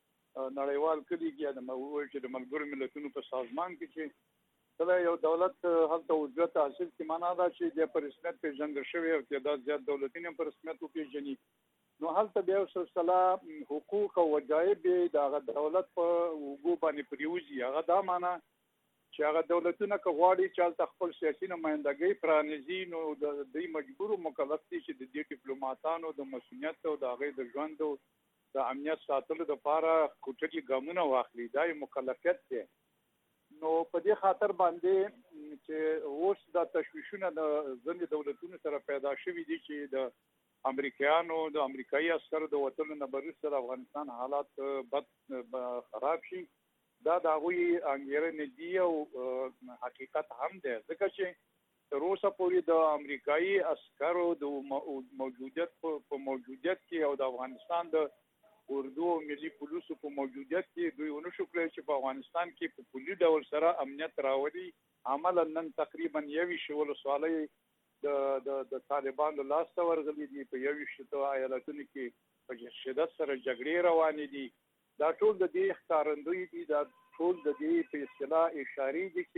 نړیوال کلي کې یا د ووایو چې د ملګرو ملتونو په سازمان کې چې کله یو دولت هلته عضویت حاصل کړي، معنا دا چې دی په رسمیت پېژندل شوی او تعداد زیات دولتونه په رسمیت وپېژني، نو هلته بیا یو سلسله حقوق او وجایب د هغه دولت په اوږو باندې پرېوځي. هغه دا معنا چې هغه دولتونه که غواړي چې هلته خپل سیاسي نمایندګۍ پرانیزي، نو د دوی مجبور و مکلف دي چې د دې ډیپلوماټانو د مسؤلیت او د هغې د ژوند او د امنیت ساتلو دپاره کوټلي ګامونه واخلي. دا یو مکلفیت دی. نو په دې خاطر باندې چې اوس دا تشویشونه د ځینې دولتونو سره پیدا شوي دي چې د امریکایانو د امریکایي عسکرو د وتلو نه وروسته د افغانستان حالات بد خراب شي، دا د هغوی انګېرنې دي او حقیقت هم دی. ځکه چې تر اوسه پورې د امریکایي عسکرو د موجودیت په موجودیت کې او د افغانستان د اردو او ملي پولیسو په موجودیت کې دوی ونه شو کړی چې په افغانستان کې په کلي ډول سره امنیت راولي. عملا نن تقریبا یویشت ولسوالۍ د د طالبانو لاسته ورغلي دي. په یویشتو ایالتونو کې په شدت سره جګړې روانې دي. دا ټول د دې ښکارندوی دي، دا ټول د دې په اصطلاح اشارې دي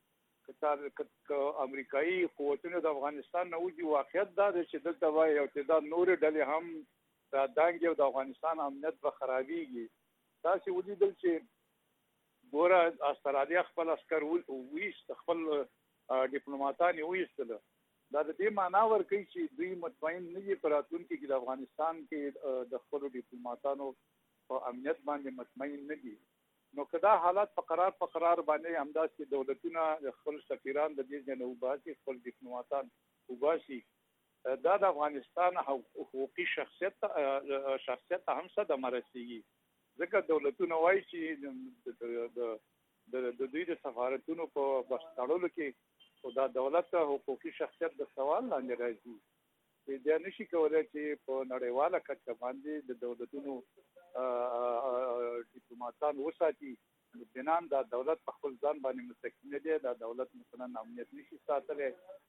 چې امریکایي قوتونه د افغانستان نه وځي. واقعیت دا دی چې دلته به یو تعداد نورې ډلې هم رادانګي او د افغانستان امنیت به خرابېږي. تاسې ولیدل چې ګوره استرالیا خپل عسکر وایست، خپل ډیپلوماټان یې وایستله. دا د دې معنا ورکوي چې دوی مطمئن نه دي په راتلونکي کې د افغانستان کې د خپلو ډیپلوماټانو په امنیت باندې مطمئن نه دي. نو که دا حالات په قرار په قرار باندې همداسې دولتونه خپل سفیران د دې ځای نه وباسي، خپل ډیپلوماټان وباسي، دا د افغانستان حقوقي شخصیت شخصیت هم صدمه رسېږي. ځکه دولتونه وایي چې د دوی د سفارتونو په بس تړلو کې خو دا دولت حقوقي شخصیت د سوال لاندې راځي. بیا نشي کولی چې په نړیواله کچه باندې د دولتونو ډیپلوماټان وساتي. بنان دا دولت په خپل ځان باندې مستقیم دی. دا دولت مثلا امنیت نشي ساتلی.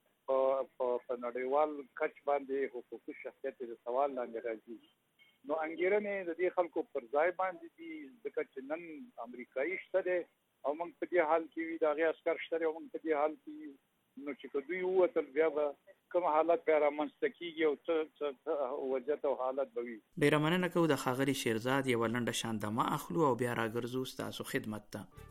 په نړیوال کچ باندې حقوقي شخصیت د سوال لاندې راځي. نو انګېرنې د دې خلکو پر ځای باندې دي، ځکه چې نن امریکایي شته دی او موږ په دې حال کې وي، د هغې عسکر شته دی او موږ په دې حال کې وي. نو چې که دوی ووتل بیا به کوم حالت به رامنځته کیږي او څه وضعیت او حالت به وي. ډیره مننه کوو د ښاغلي شیرزاد یوه لنډه شاندمه اخلو او بیا راګرځو ستاسو خدمت ته.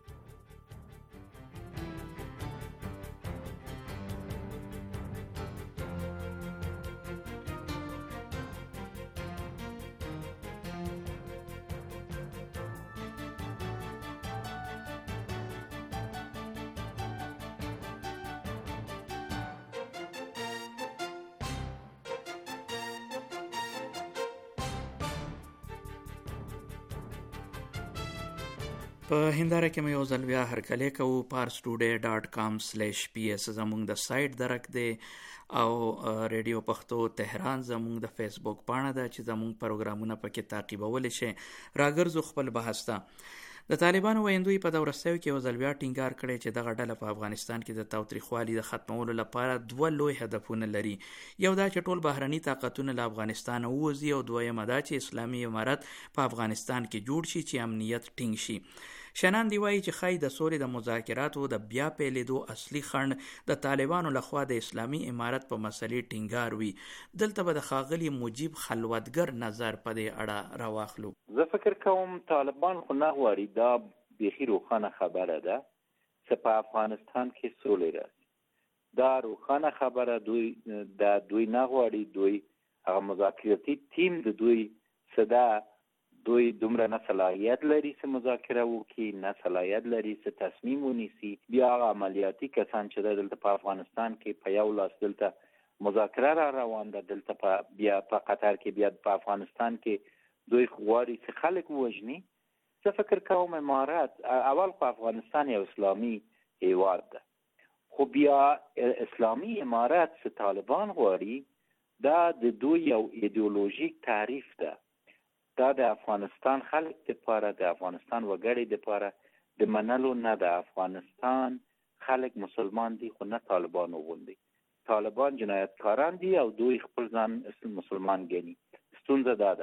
په هنداره کې مې یو ځل بیا هرکلی کوو پارس ټوډے ډاټ کام سلیش پی ایس زموږ د سایټ درک دی او ریډیو پښتو تهران زموږ د فیسبوک پاڼه ده چې زموږ پروګرامونه پکې تعقیبولی شئ. راګرځو خپل بحث ته. د طالبانو ویندوی په دورستیو کې یو ځل بیا ټینګار کړی چې دغه ډله په افغانستان کې د تاوتریخوالي د ختمولو لپاره دوه لوی هدفونه لري. یو دا چې ټول بهرني طاقتونه له افغانستان ووځي او دویمه دا چې اسلامي امارت په افغانستان کې جوړ شي چې امنیت ټینګ شي. شنان دی وایي چې خای د سولې د مذاکراتو د بیا پیلېدو اصلي خنډ د طالبانو لخوا د اسلامي امارت په مسلې ټینګار وي. دلته به د ښاغلي مجیب خلوتګر نظر په دې اړه راواخلو. زه فکر کوم طالبان خو نه غواړي، دا بیخي روښانه خبره ده چې په افغانستان کې سولې راشي. دا روښانه خبره دوی دا دوی نه غواړي. دوی هغه مذاکراتي ټیم د دوی صدا دوی دومره نه صلاحیت لري چې مذاکره وکړي، نه صلاحیت لري چې تصمیم ونیسي. بیا هغه عملیاتي کسان چې دلته په افغانستان کې په یو لاس دلته مذاکره را روان ده، دلته په بیا په قطر کې بیا په افغانستان کې دوی غواړي چې خلک ووژني. زه فکر کوم امارات اول خو افغانستان یو اسلامي هیواد ده، خو بیا اسلامي امارات چې طالبان غواړي دا د دوی یو ایدئولوژیک تعریف ده. دا د افغانستان خلک دپاره، د افغانستان وګړي دپاره د منلو نه ده. افغانستان خلک مسلمان دي خو نه طالبان وغوندي. طالبان جنایتکاران دي او دوی خپل ځان مسلمان ګڼي. ستونزه دا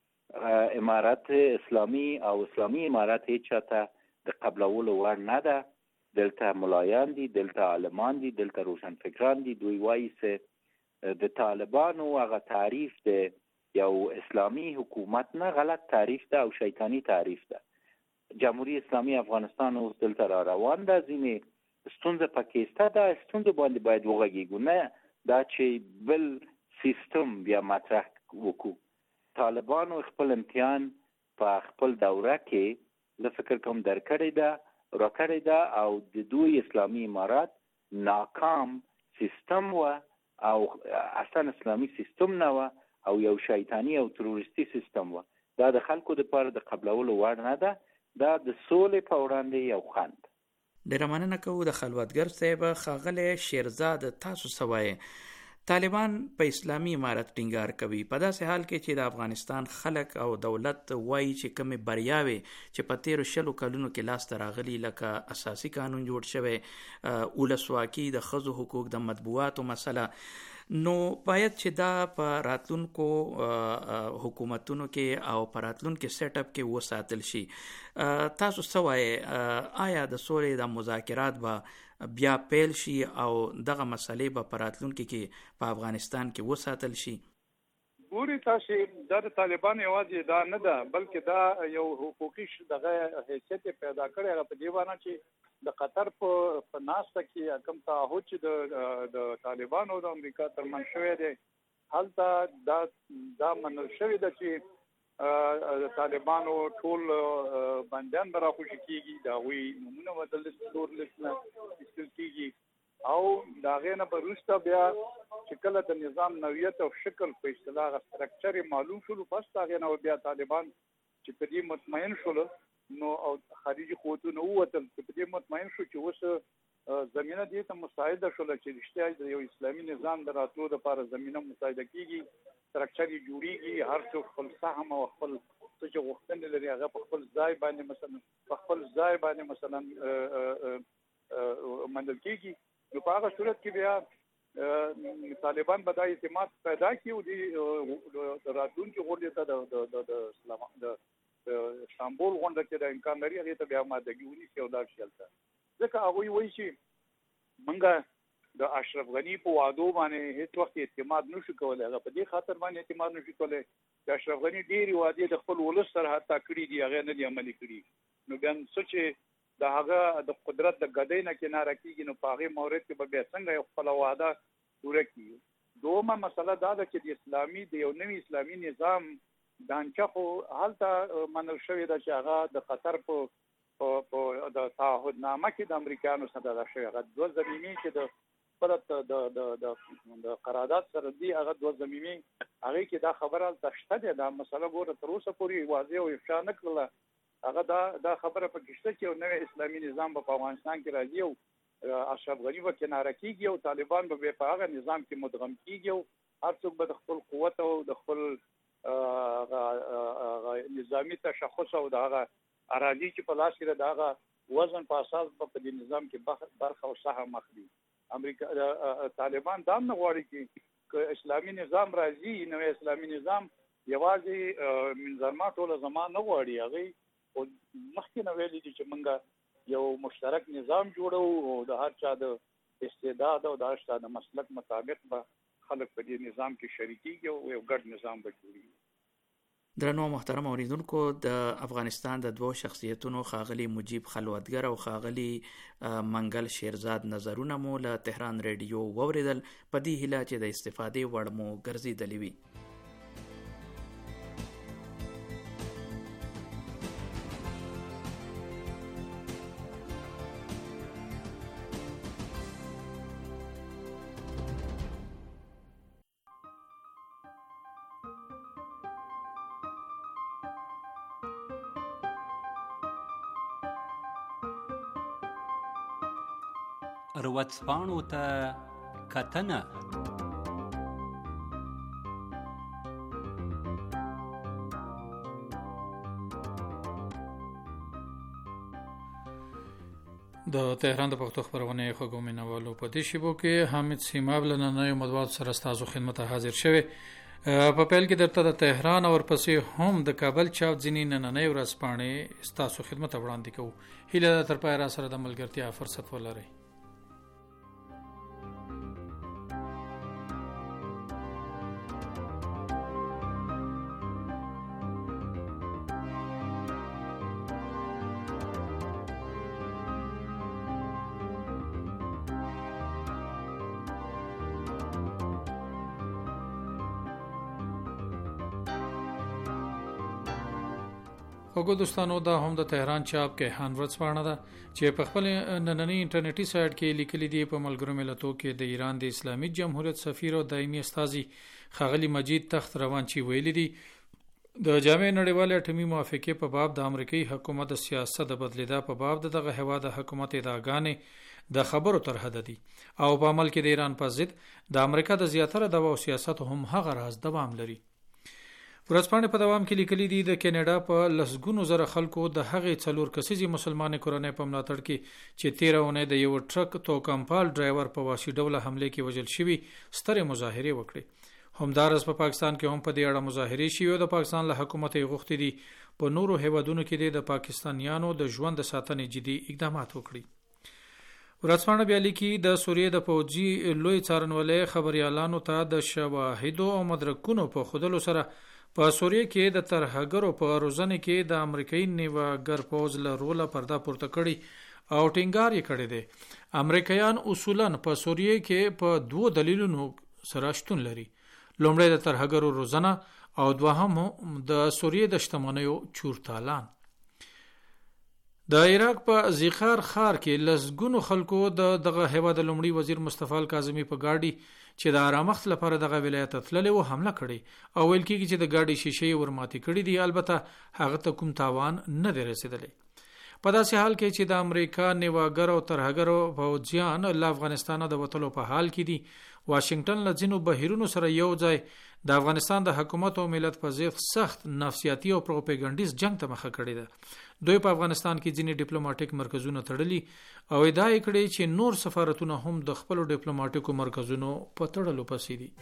ده امارت اسلامي او اسلامي امارت هیڅ چاته د قبلولو وړ نه ده. دلته ملایان دي، دلته عالمان دي، دلته روشنفکران دي. دوی وایي چې د طالبانو هغه تعریف د یو اسلامی حکومت نه غلط تعریف ده او شیطانی تعریف ده. جمهوری اسلامی افغانستان اوس دلته را روان ده، ځینې ستونزه پکې شته. دا ستونزه باندې باید وغږیږو، نه دا چې بل سیستم بیا مطرح وکړو. طالبانو خپل امتحان په خپل دوره کې زه فکر کوم درکړې ده راکړې ده او د دوی اسلامي امارات ناکام سیستم و او اصلا اسلامي سیستم نه و او یو شیطانی او تروریستی سیستم و. دا د خلکو دپاره د قبلولو وړ نه ده. دا د سولې په وړاندې یو خنډ. ډیره مننه کوو د خلوتګر صاحب. ښاغلی شیرزاد تاسو څه وایئ؟ طالبان په اسلامي امارت ټینګار کوي په داسې حال کې چې د افغانستان خلک او دولت وایي چې کومې بریاوې چې په تیرو شلو کلونو کې لاسته راغلي، لکه اساسي قانون جوړ شوی، ولسواکي، د ښځو حقوق، د مطبوعاتو مسله، نو باید چې دا په راتلونکو حکومتونو کې او په راتلونکو سیټ اپ کې وساتل شي. تاسو څه وایئ؟ آیا د سولې د مذاکرات به بیا پیل شي او دغه مسلې به په راتلونکو کې په افغانستان کې وساتل شي؟ ګوري تاسو دا د طالبان یوازې دا نه ده، بلکې دا یو حقوقي دغه حیثیت پیدا کړی هغه په دې باندې چې د قطر په ناسته کې کوم تعهد چې د د طالبانو او د امریکا ترمنځ شوی دی، هلته دا دا منل شوی ده چې د طالبانو ټول بندیان به راخوشي کېږي، د هغوی نومونه به د لیست تور لیست نه ایستل کېږي او د هغې نه به وروسته بیا چې کله د نظام نوعیت او شکل په اصطلاح سټرکچر یې معلوم شولو، بس د هغې نه بیا طالبان چې په دې مطمئن شولو نو او خارجي قوتونه ووتل چې په دې مطمئن شو چې اوس زمینه دې ته مساعده شوله چې رښتیا د یو اسلامي نظام د راتلو دپاره زمینه مساعده کېږي، سټرکچر یې جوړېږي، هر څوک خپل سهم او خپل څه چې غوښتنې لري هغه په خپل ځای باندې مثلا په خپل ځای باندې مثلا منل کېږي. نو په هغه صورت کې بیا طالبان به دا اعتماد پیدا کړي او د راتلونکي غونډې ته د استانبول غونډه کې د امکان لري هغې ته بیا مادګي ونیسي او لاړ شي هلته. ځکه هغوی وایي چې موږ د اشرف غنی په وعدو باندې هیڅ وخت اعتماد نشو کولای. هغه په دې خاطر باندې اعتماد نشو کولای چې اشرف غنی ډېری وعدې د خپل ولس سره حتی کړي دي، هغه نه دي عملي کړي. نو بیا څه د هغه د قدرت د ګدۍ نه کناره کیږي، نو په هغې مورد کې به بیا څنګه یو خپله وعده پوره کړي. دومه مسله دا ده چې د اسلامي د یو نوي اسلامي نظام دانچه خو هلته منل شوې ده چې هغه د قطر په په د تعهدنامه کې د امریکایانو سره دا شوی، هغه دوه ضمیمې چې د خپل د د د د قرارداد سره دی، هغه دوه ضمیمې هغې کې دا خبره هلته شته دی. دا مسله ګوره تر اوسه پورې واضح او افشا نه کړله. هغه دا دا خبره پکې شته چې یو نوی اسلامي نظام به په افغانستان کې راځي او اشرف غني به کناره کېږي او طالبان به په هغه نظام کې مدغم کېږي او هر څوک به د خپل قوت او د خپل نظامي تشخص او د هغه اراضي چې په لاس کې د هغه وزن په اساس په دې نظام کې برخه او سهم اخلي. امریکا طالبان دا نه غواړي چې اسلامي نظام راځي، نوې اسلامي نظام یوازې منظرما ټوله زمان نه غواړي. هغه مخکې نه ویلي دي چې موږ یو مشترک نظام جوړو او د هر چا د استعداد او د هر چا د مسلک مطابق به خلک په دې نظام کې شریکېږي او یو ګډ نظام به جوړېږي. درنو محترم اوریدونکو، د افغانستان د دوو شخصیتونو ښاغلي مجیب خلوتګر او ښاغلي منګل شیرزاد نظرونه مو له تهران ریډیو واوریدل. په دې هیله چې د استفادې وړ مو ګرځېدلې وي. ورځپاڼو ته کتنه. د تهران د پښتو خبرونه خوږو مینوالو په دې شیبو کې حامد سیماب له نننیو مطبوعاتو سره ستاسو خدمت حاضر شوی. په پیل کې درته د تهران او ورپسې هم د کابل چاپ ځینې نننۍ ورځپاڼې ستاسو خدمت وړاندې کوو. هیله ده تر پایه را سره د ملګرتیا فرصت ولرئ. وګورئ دوستانو، دا هم د تهران چاپ کې هان ورځپاڼه ده چې په خپل نننۍ انټرنیټي سایټ کې لیکلي دي په ملګرو ملتونو کې د ایران د اسلامي جمهوریت سفیر او دایمي استازي ښاغلي مجید تخت روان چې ویلي دي د جامع نړیوال اټومي موافقې په باب د امریکایي حکومت د سیاست د بدلیدا په باب دغه هیواد د حکومت ادعاګانې د خبرو تر حد دي او په عمل کې د ایران په ضد د امریکا د زیاتره دوا او سیاست هم هغه راز دوام لري. ورځپاڼې په دوام کې لیکلي دي د کینیډا په لسګونو زره خلکو د هغې څلور کسیزې مسلمانې کورنۍ په ملاتړ کې چې تیره اونۍ د یو ټرک توکمپال ډرایور په وحشي ډوله حملې کې وژل شوي سترې مظاهرې وکړې. همدارس په پاکستان کې هم په دې اړه مظاهرې شوي او د پاکستان له حکومت یې غوښتي دي په نورو هیوادونو کې د پاکستانیانو د ژوند د ساتنې جدي اقدامات وکړي. ورځپاڼه بیا لیکي د سوریې د پوځي لوی څارنوالۍ خبريالانو ته د شواهدو او مدرکونو په خودلو سره په سوریې کې د ترهګرو په روزنه کې د امریکایي نیواګر پوز له روله پرده پورته کړي او ټینګار یې کړی دی. امریکایان اصولاً په سوریې کې په دوو دلیلونو سره شتون لري. لومړی د ترهګرو روزنه او دوهم د سوریې د شتمنیو چورتالان. د عراق په زیخار ښار کې لسګونو خلکو د دغه هیواد لومړي وزیر مصطفی الکاظمي په ګاډي چې د آرامښت لپاره دغه ولایت تللی و حمله کړې او ویل کېږي چې د ګاډي شیشې ورماتې کړې دي، البته هغه ته کوم تاوان نه دی رسېدلی. په داسې حال کې چې د امریکا نیواګر او ترهګرو پوځیان له افغانستانه د وتلو په حال کې دي، واشنگټن له ځینو بهیرونو سره یو ځای د افغانستان د حکومت او ملت په ضد سخت نفسیاتي او پروپاګانډیز جنگ ته مخه کړې ده. دوی په افغانستان کې ځینې ډیپلوماټیک مرکزونه تړلي او ادعا یې کړې چې نور سفارتونه هم د خپل ډیپلوماټیکو مرکزونو په تړلو پسې دي.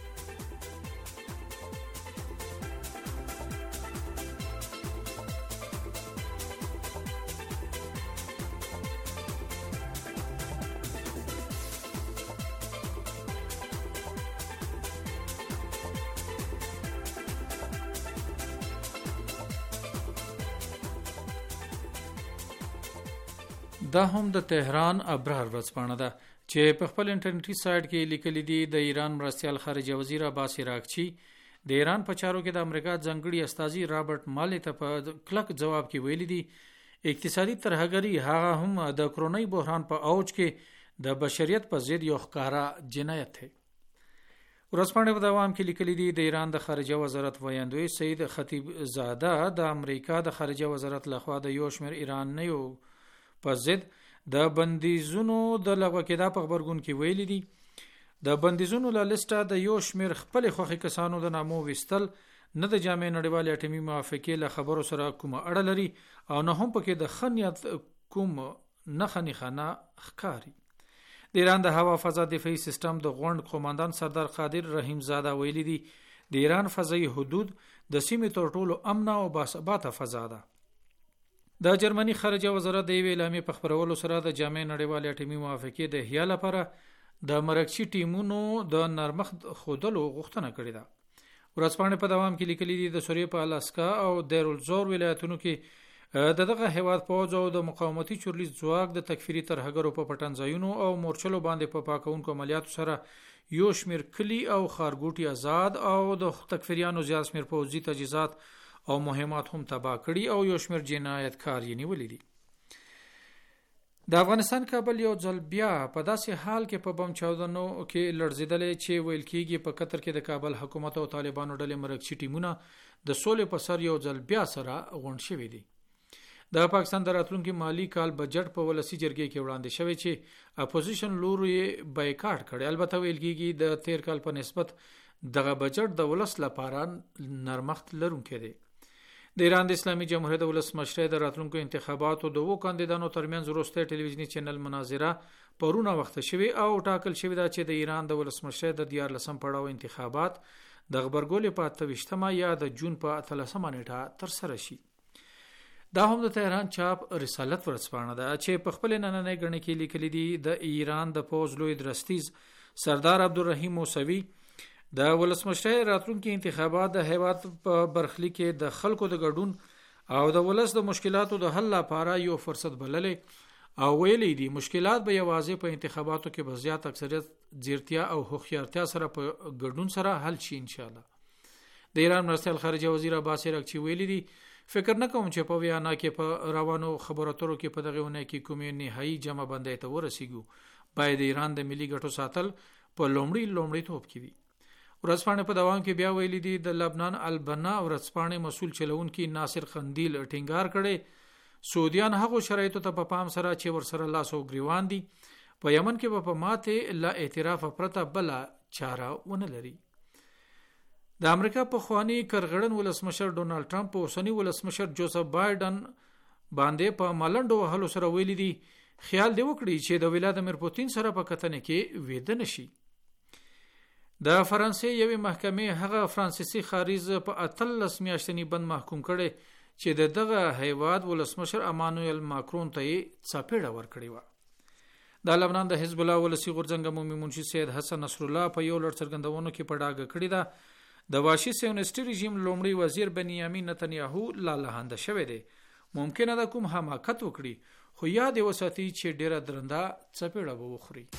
دا هم د تهران ابرار ورځپاڼه ده چې په خپل انټرنیټي سایټ کې لیکلي دي د ایران مرستیال خارجه وزیر عباس عراقچی د ایران په چارو کې د امریکا ځنګړي استازي رابرټ مالی ته په کلک جواب کې ویلي دي اقتصادي ترهګری هغه هم د کرونای بحران په اوج کې د بشریت په ضد یو ښکارا جنایت دی. ورځپاڼې په دوام کې لیکلي دي د ایران د خارجه وزارت ویاندوی سید خطیب زاده د امریکا د خارجه وزارت لخوا د یو شمېر ایرانیو په ضد د بندیزونو د لغوه کېدا په خبرګون کې ویلي دي د بندیزونو له لیسټه د یو شمېر خپل خوخي کسانو د نامو وستل نه د جامع نړیوال اټومي موافقې له خبرو سره کومه اړه لري او نه هم پکې د خنیت کوم نه خني خانه ښکاری. د ایران د هوا فضا دفاعي سیستم د غونډ قوماندان سردار قادر رحیم زاده ویلي دي د ایران فضایي حدود د سیمې تر ټولو امن او باثباته فضا ده. د جرمني خارجه وزارت د یوې اعلامیې په خبرولو سره د جامع نړیوال اټومي موافقې د احیا لپاره د مرکزي ټیمونو د نرمښت خودلو غوښتنه کړې ده. ورځپاڼې په دوام کې لیکلي دي د سوریې په الاسکا او دیرالزور ولایتونو کې د دغه هیواد پوځ او د مقاومتي چورلیز ځواک د تکفیري ترهګرو په پټنځایونو او مورچلو باندې په پاکونکو عملیاتو سره یو شمېر کلی او خارګوټي آزاد او د تکفیریانو زیات شمېر پوځي تجهیزات او مهمات هم تباه کړي او یو شمېر جنایتکار یې نیولي دي. د افغانستان کابل یو ځل بیا په داسې حال کې په بم چاودنو کې لړزیدلې چې ویل کېږي په قطر کې د کابل حکومت او طالبانو ډلې مرکزي ټیمونه د سولې په سر یو ځل بیا سره غونډ شوي دي. د پاکستان د راتلونکي مالی کال بجټ په ولسی جرګې کې وړاندې شوی چې اپوزیشن لور یې بایکاټ کړي. البته ویل کېږي د تیر کال په نسبت دغه بجټ د ولس لپاره نرمښت لرونکی دی. د ایران د اسلامي جمهوریت د ولسمشر د راتلونکو انتخاباتو دوو کاندیدانو ترمنځ وروستی ټلویزیونی چینل مناظره پرونه وخت شوی او ټاکل شوی دا چې د ایران د ولسمشر د دیارلسم پړاو انتخابات د خبرګولې په اتهویشتمه یا د جون په اتلسمه نیټه ترسره شي. دا هم د تهران چاپ رسالت ورځپاڼه ده چې په خپل نننۍ غړنې کې لیکلي دي د ایران د پوځ لوی درستیز سردار عبدالرحیم موسوي د ولسمشر راتلونکي انتخابات د هیواد په برخلیک کې د خلکو د ګډون او د ولس د مشکلاتو د حل لپاره یو فرصت بللې او ویلي دي مشکلات به یوازې په انتخاباتو کې به زیات اکثریت ځیرتیا او هوښیارتیا سره په ګډون سره حل شي ان شاء الله. د ایران مرستیال خارجه وزیر عباس عراقچی ویلي دي فکر نه کوم چې په ویانا کې په روانو خبرو اترو کې په دغه ونه کې کومې نهایي جمع بندۍ ته ورسیږو. باید د ایران د ملي ګټو ساتل په لومړي لومړي توپ کې وي. ورځپاڼې په دوام کې بیا ویلي دي د لبنان البنا ورځپاڼې مسول چلونکي ناصر قندیل ټینګار کړي سعودیان هغو شرایطو ته په پام سره چې ورسره لاس او ګریوان دي په یمن کې په ماته لا اعتراف پرته بل چاره ونه لري. د امریکا په خواني کرغړن ولسمشر ډونالد ټرمپ او اوسنی ولسمشر جوزف بایدن باندې په ملنډو وهلو سره ویلي دي خیال دی وکړي چې د ولادیمیر پوتین سره په کتنه کې وېده نشي. د فرانسې یوې محکمې هغه فرانسیسي خارج په اتلس میاشتنی بند محکوم کړي چې د دغه هیواد ولسمشر امانوئل ماکرون ته څپېړه ورکړې و. د لبنان د حزب الله ولسی غورځنګ عمومي منشي سید حسن نصر الله په یو لړ څرګندونو کې په ډاګه کړی ده د واشي سیونیسټي رژیم لومړی وزیر بنیامین نتنیاهو لالهانده شوی دی. ممکنه ده کوم حماقت وکړي خو یاد وساتي چې ډیره درنده څپېړه به وخوري.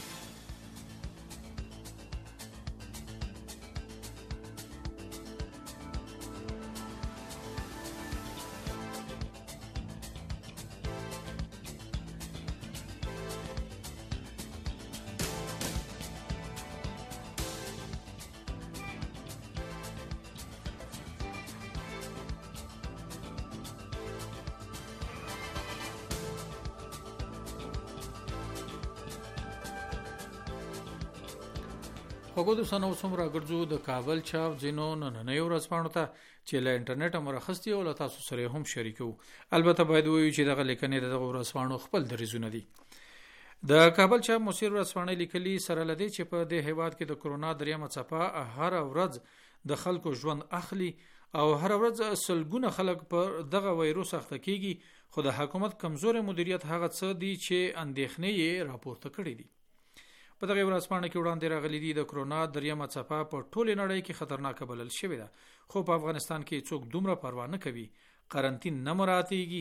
خوګو د سنو څومره ګرځو د کابل چاپ ځینو نننۍ ورځپاڼو ته چې له انټرنیټ مرخصتي او له تاسو سره هم شریکو. البته باید وایو چې دغه لیکنې دغه ورځپاڼو خپل دریزونه دي. د کابل چاپ مصیر ورځپاڼې لیکلي سره لدی چې په دې هیواد کې د کرونا دریمه څپه هر ورځ د خلکو ژوند اخلي او هر ورځ سلګونه خلک پر دغه وایروس اخته کیږي خو د حکومت کمزور مدیریت هغه څه دي چې اندېښنې یې راپورته کړې دي. په دغه ورځپاڼه کې وړاندې راغلي دي د کرونا دریمه څپه په ټوله نړۍ کې خطرناک بلل شوې ده خو په افغانستان کې څوک دومره پروا نه کوي. قرنټین نه مراتېږي.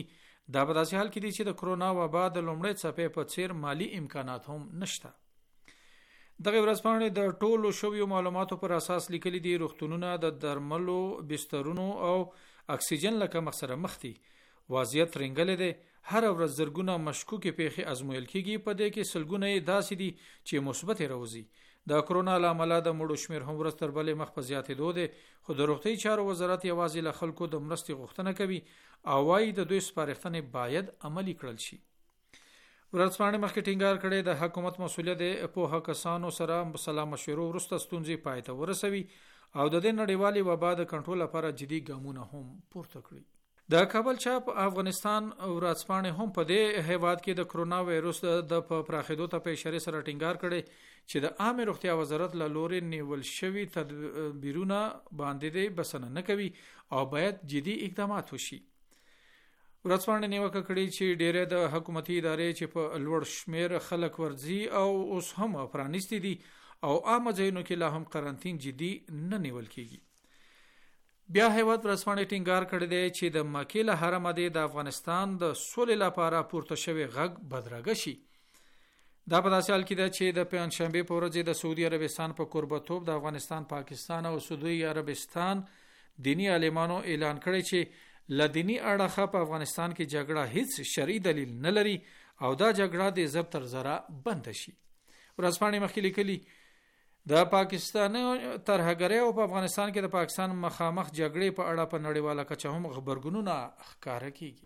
دا په داسې حال کې دي چې د کرونا وبا د لومړۍ څپې په څیر مالی امکانات هم نشته. دغه ورځپاڼې د ټولو شویو معلوماتو پر اساس لیکلي دي روغتونونه د درملو، بسترونو او اکسیجن له کمښت سره مخ دي. وضعیت رنګلې دی. هر ورځ زرګونه مشکوکې پیښې ازمویل کیږي، په دې کې سلګونه یې داسې دي چې مثبت راوځي. د کرونا له امله د مړو شمیر هم ورځ تر بلې مخ په زیاتېدو دی، خو د روغتي چارو وزارت یوازې له خلکو د مرستې غوښتنه کوي او وايي د دوی سپارښتنې باید عملي کړل شي. ورځپاڼې مخکې ټینګار کړی د حکومت مسؤلیت دی په کسانو سره سلا مشورو وروسته ستونزې پای ته ورسوي او د دې نړیوالې وبا د کنټرول لپاره جدي ګامونه هم پورته کړي. د کابل چاپ افغانستان ورځپاڼې هم په دې هیواد کې د کرونا وایروس د پراخېدو ته په اشاره سره ټینګار کړي چې د عامه روغتیا وزارت له لوري نیول شوي تدبیرونه باندې دی بسنه نه کوي او باید جدي اقدامات وشي. ورځپاڼې نیوکه کړې چې ډېرې د حکومتي ادارې چې په لوړ شمیر خلک ورځي او اوس هم پرانیستي دي او عامه ځایونو کې لا هم قرنطین جدي نه نیول کیږي. بیا هیواد ورځپاڼې ټینګار کړی دی چې د مکې له حرمه دی د افغانستان د سولې لپاره پورته شوی غږ بدرګه شي. دا په داسې حال کې ده چې د پنځشنبې په ورځ د سعودي عربستان په کوربتوب د افغانستان، پاکستان او سعودي عربستان دینی عالمانو اعلان کړی چې ل دینی اړخه په افغانستان کې جګړه هیڅ شرعي دلیل نه لري او دا جګړه د ضبط تر زره بند شي. ورځپاڼې مخکې لیکلي د پاکستان ترهګرۍ او په افغانستان کې د پاکستان مخامخ جګړې په اړه په نړیواله کچه هم خبرګونونه ښکاره کیږي.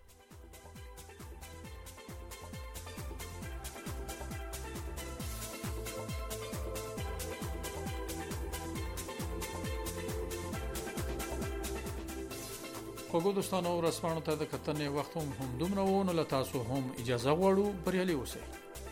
خوږو دوستانو، ورځپاڼو ته د کتنې وخت هم همدومره و، نو له تاسو هم اجازه غواړو. بریالي اوسئ.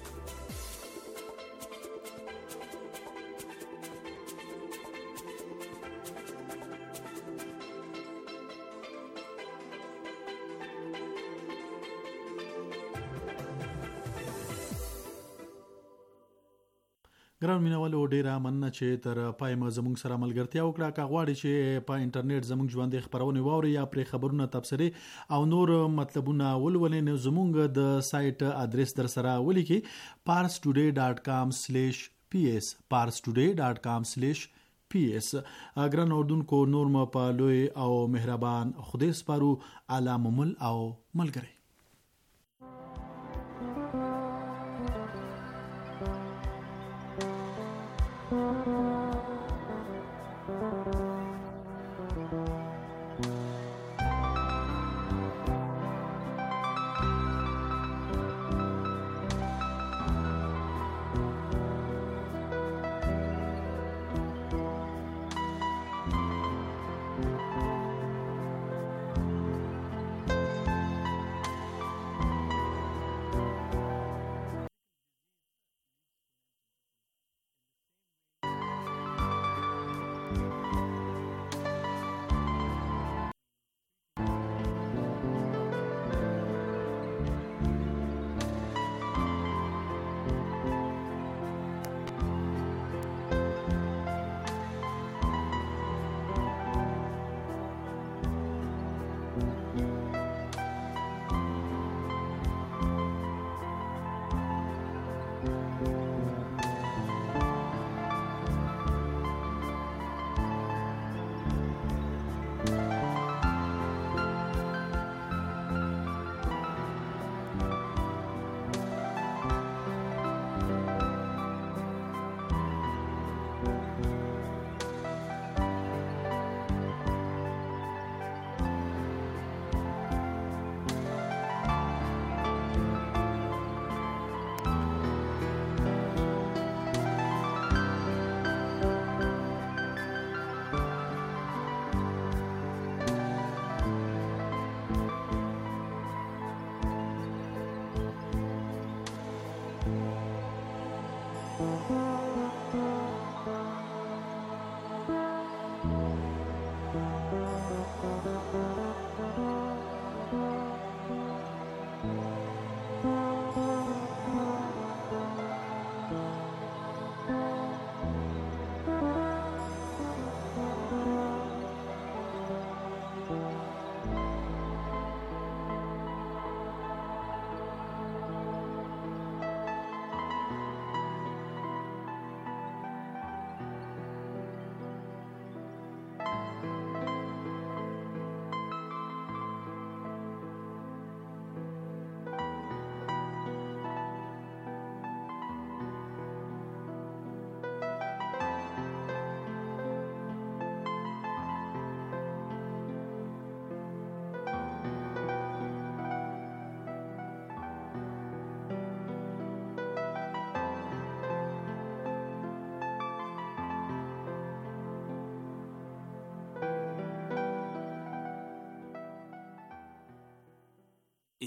ګران مینوالو، ډیره مننه چې تر پای ما زموږ سره ملګرتیا وکړه. که غواړئ چې په انټرنیټ زموږ ژوندۍ خبرونه واورئ یا پرې خبرونه تبصرې او نور مطلبونه ولولئ، نو زموږ د سایت ادرس در سره ولیکئ پارس ټوډے ډاٹ کام سلیش پی ایس پارس ټوډے ډاٹ کام سلیش پی ایس. ګران اوردونکو، نور م په لوی او مهربان خدای سپارو. الله ممل او ملګری.